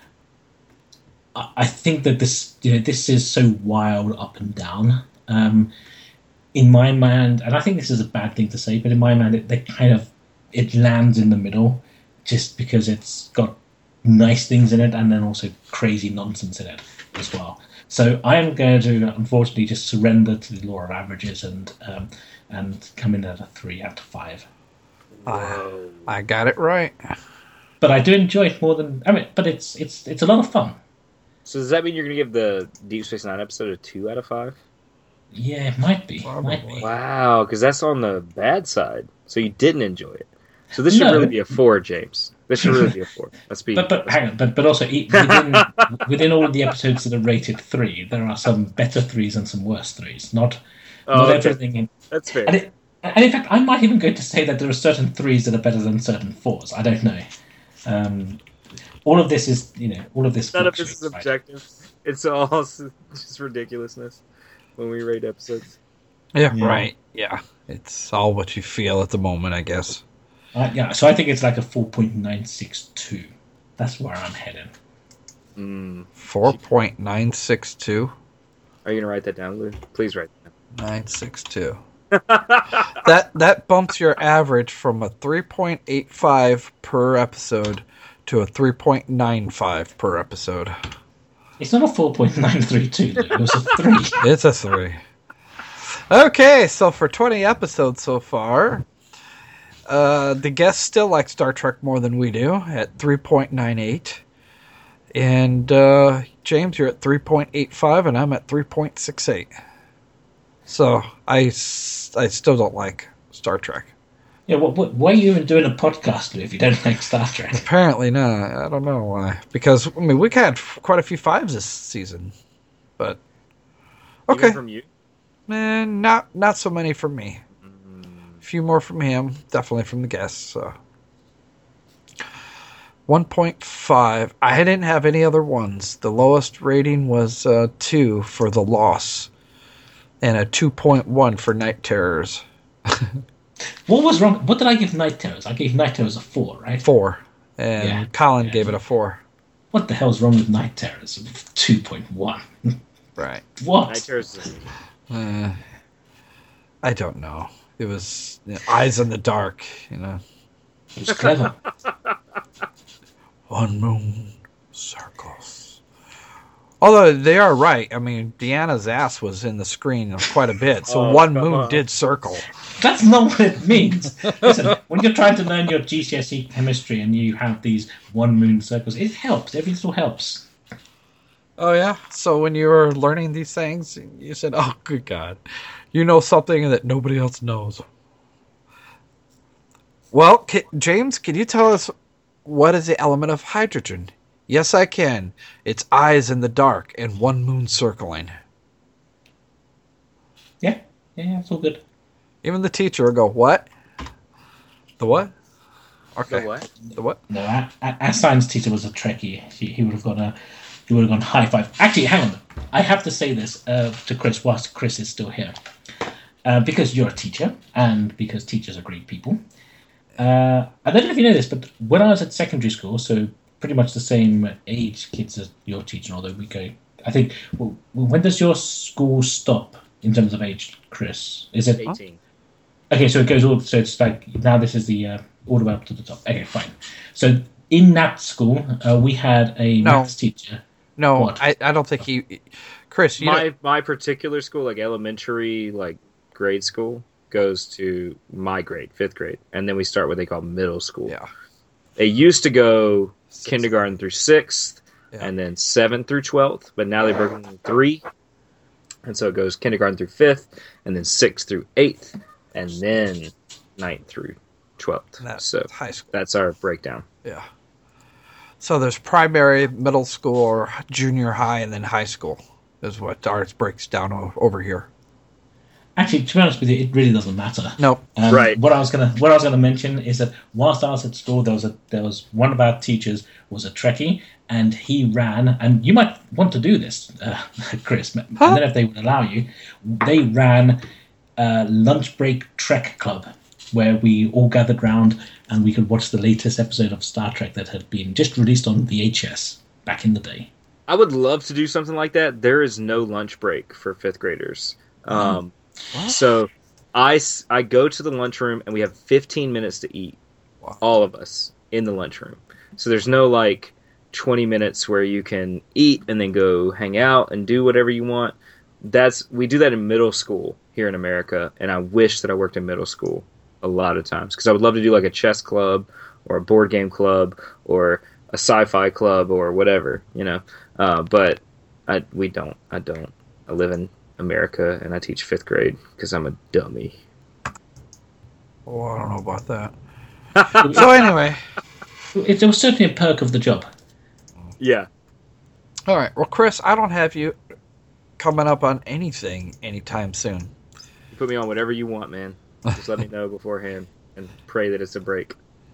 I, I think that this you know this is so wild up and down. Um, in my mind, and I think this is a bad thing to say, but in my mind, it they kind of it lands in the middle, just because it's got nice things in it and then also crazy nonsense in it as well. So I am going to, unfortunately, just surrender to the law of averages and um, and come in at a three out of five. Uh, I got it right. But I do enjoy it more than I mean. But it's it's it's a lot of fun. So does that mean you're going to give the Deep Space Nine episode a two out of five? Yeah, it might be. It might be. Wow, because that's on the bad side. So you didn't enjoy it. So this should No. really be a four, James. This should really be a four. Let's be. But but hang on. But but also e- within within all of the episodes that are rated three, there are some better threes and some worse threes. Not Oh, not okay. everything. In, That's fair. and, it, and in fact, I might even go to say that there are certain threes that are better than certain fours. I don't know. Um, all of this is you know all of this. None of this is fluctuates, right? objective. It's all just ridiculousness when we rate episodes. Yeah, Yeah. right. Yeah. It's all what you feel at the moment, I guess. Uh, yeah, so I think it's like a four point nine six two. That's where I'm heading. Mm. four point nine six two. Are you going to write that down, Lou? Please write that down. nine six two. that that bumps your average from a three point eight five per episode to a three point nine five per episode. It's not a four point nine three two, though. It was a three. It's a three. Okay, so for twenty episodes so far, uh, the guests still like Star Trek more than we do at three point nine eight. And uh, James, you're at three point eight five, and I'm at three point six eight. So I, s- I still don't like Star Trek. Yeah, what, what, why are you even doing a podcast, Lou, if you don't like Star Trek? Apparently not. I don't know why. Because, I mean, we had quite a few fives this season. But, okay. Even from you? Man, not not so many from me. A few more from him. Definitely from the guests. So. one point five. I didn't have any other ones. The lowest rating was uh, two for The Loss, and a two point one for Night Terrors. What was wrong? What did I give Night Terrors? I gave Night Terrors a four, right? Four. And Yeah. Colin Yeah. gave it a four. What the hell's wrong with Night Terrors? two point one. Right. What? Night Terrors is- Uh, I don't know. It was you know, Eyes in the Dark, you know. It was clever. One moon circles. Although they are right. I mean, Deanna's ass was in the screen quite a bit, so Oh, one come moon on. did circle. That's not what it means. Listen, when you're trying to learn your G C S E chemistry and you have these one moon circles, it helps. Every little helps. Oh, yeah? So when you were learning these things, you said, oh, good God. You know something that nobody else knows. Well, ca James, can you tell us what is the element of hydrogen? Yes, I can. It's eyes in the dark and one moon circling. Yeah, yeah, it's all good. Even the teacher will go, what? The what? Okay. The what? The what? No, our, our science teacher was a Trekkie. He, he would have gone a, he would have gone high five. Actually, hang on. I have to say this uh, to Chris whilst Chris is still here, uh, because you're a teacher and because teachers are great people. Uh, I don't know if you know this, but when I was at secondary school, so pretty much the same age kids as you're teaching, although we go, I think, well, when does your school stop in terms of age, Chris? Is it eighteen. Okay, so it goes all. So it's like now this is the uh, all the way up to the top. Okay, fine. So in that school, uh, we had a No. maths teacher. No, What? I, I don't think he... Chris, you My know, my particular school, like elementary, like grade school, goes to my grade, fifth grade, and then we start what they call middle school. yeah. It used to go kindergarten through sixth, Yeah. and then seventh through twelfth, but now they've broken into three, and so it goes kindergarten through fifth, and then sixth through eighth, and then ninth through twelfth. That's So high school. that's our breakdown. Yeah. So there's primary, middle school, or junior high, and then high school is what ours breaks down o- over here. Actually, to be honest with you, it really doesn't matter. Nope. Um, Right. What I was gonna what I was gonna mention is that whilst I was at school, there was a there was one of our teachers was a Trekkie, and he ran. And you might want to do this, uh, Chris. I don't know if they would allow you. They ran a lunch break Trek club, where we all gathered round and we could watch the latest episode of Star Trek that had been just released on V H S back in the day. I would love to do something like that. There is no lunch break for fifth graders. Um, so I, s- I go to the lunchroom and we have fifteen minutes to eat, Wow. all of us in the lunchroom. So there's no like twenty minutes where you can eat and then go hang out and do whatever you want. That's we do that in middle school here in America, and I wish that I worked in middle school a lot of times because I would love to do like a chess club or a board game club or a sci-fi club or whatever, you know. Uh, but I we don't. I don't. I live in America and I teach fifth grade because I'm a dummy. Oh, I don't know about that. So anyway, It, it was certainly a perk of the job. Yeah. all right. Well, Chris, I don't have you coming up on anything anytime soon. You put me on whatever you want, man. Just let me know beforehand and pray that it's a break.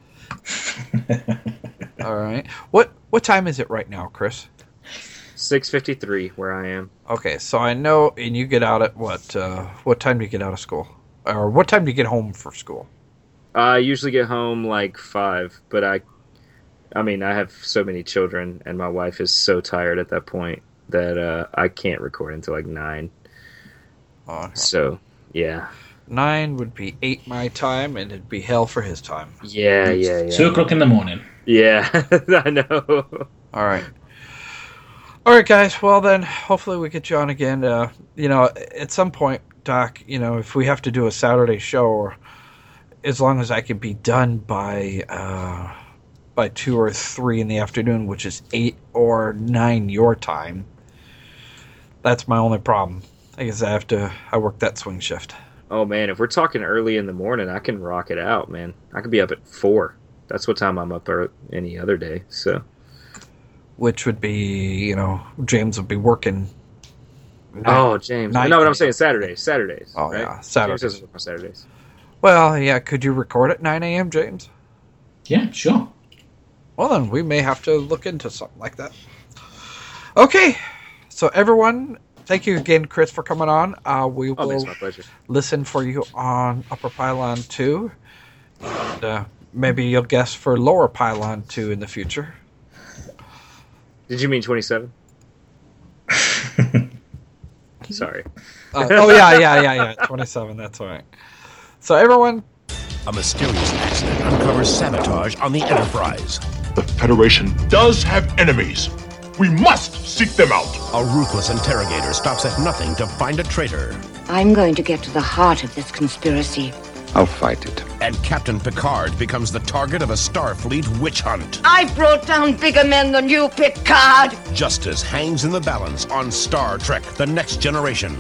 All right. What what time is it right now, Chris? six fifty-three where I am. Okay, so I know, and you get out at what? Uh, what time do you get out of school, or what time do you get home for school? I usually get home like five, but I, I mean, I have so many children, and my wife is so tired at that point that uh, I can't record until like nine. Uh, So, yeah, Nine would be eight my time, and it'd be hell for his time. yeah, yeah, yeah, Two o'clock in the morning. yeah. I know. All right. All right, guys. Well, then, hopefully we get you on again. Uh, you know, at some point, Doc, you know, if we have to do a Saturday show, or as long as I can be done by uh, by two or three in the afternoon, which is eight or nine your time, that's my only problem. I guess I have to. I work that swing shift. Oh man, if we're talking early in the morning, I can rock it out, man. I could be up at four. That's what time I'm up er- any other day. So. Which would be, you know, James would be working. Oh, James. night- no, what I'm saying Saturdays. Saturdays. Oh, right? yeah, Saturdays. James doesn't work on Saturdays. Well, yeah. Could you record at nine a.m., James? Yeah, sure. Well, then we may have to look into something like that. Okay, so everyone, thank you again, Chris, for coming on. Uh, we will oh, it's my pleasure. Listen for you on Upper Pylon two. And, uh, maybe you'll guess for Lower Pylon two in the future. Did you mean twenty-seven? Sorry. Uh, oh, yeah, yeah, yeah, yeah. twenty-seven, that's right. So, everyone. A mysterious accident uncovers sabotage on the Enterprise. The Federation does have enemies. We must seek them out. A ruthless interrogator stops at nothing to find a traitor. I'm going to get to the heart of this conspiracy. I'll fight it. And Captain Picard becomes the target of a Starfleet witch hunt. I brought down bigger men than you, Picard! Justice hangs in the balance on Star Trek: The Next Generation.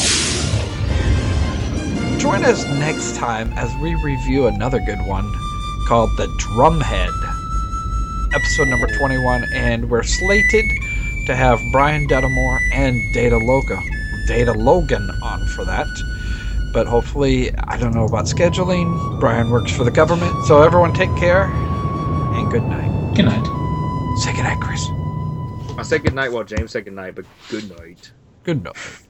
Join us next time as we review another good one called The Drumhead. Episode number twenty-one, and we're slated to have Brian Dedamore and Data Loga, Data Logan on for that. But hopefully, I don't know about scheduling. Brian works for the government. So everyone take care, and good night. Good night. Say good night, Chris. I say good night while James said good night, but good night. Good night.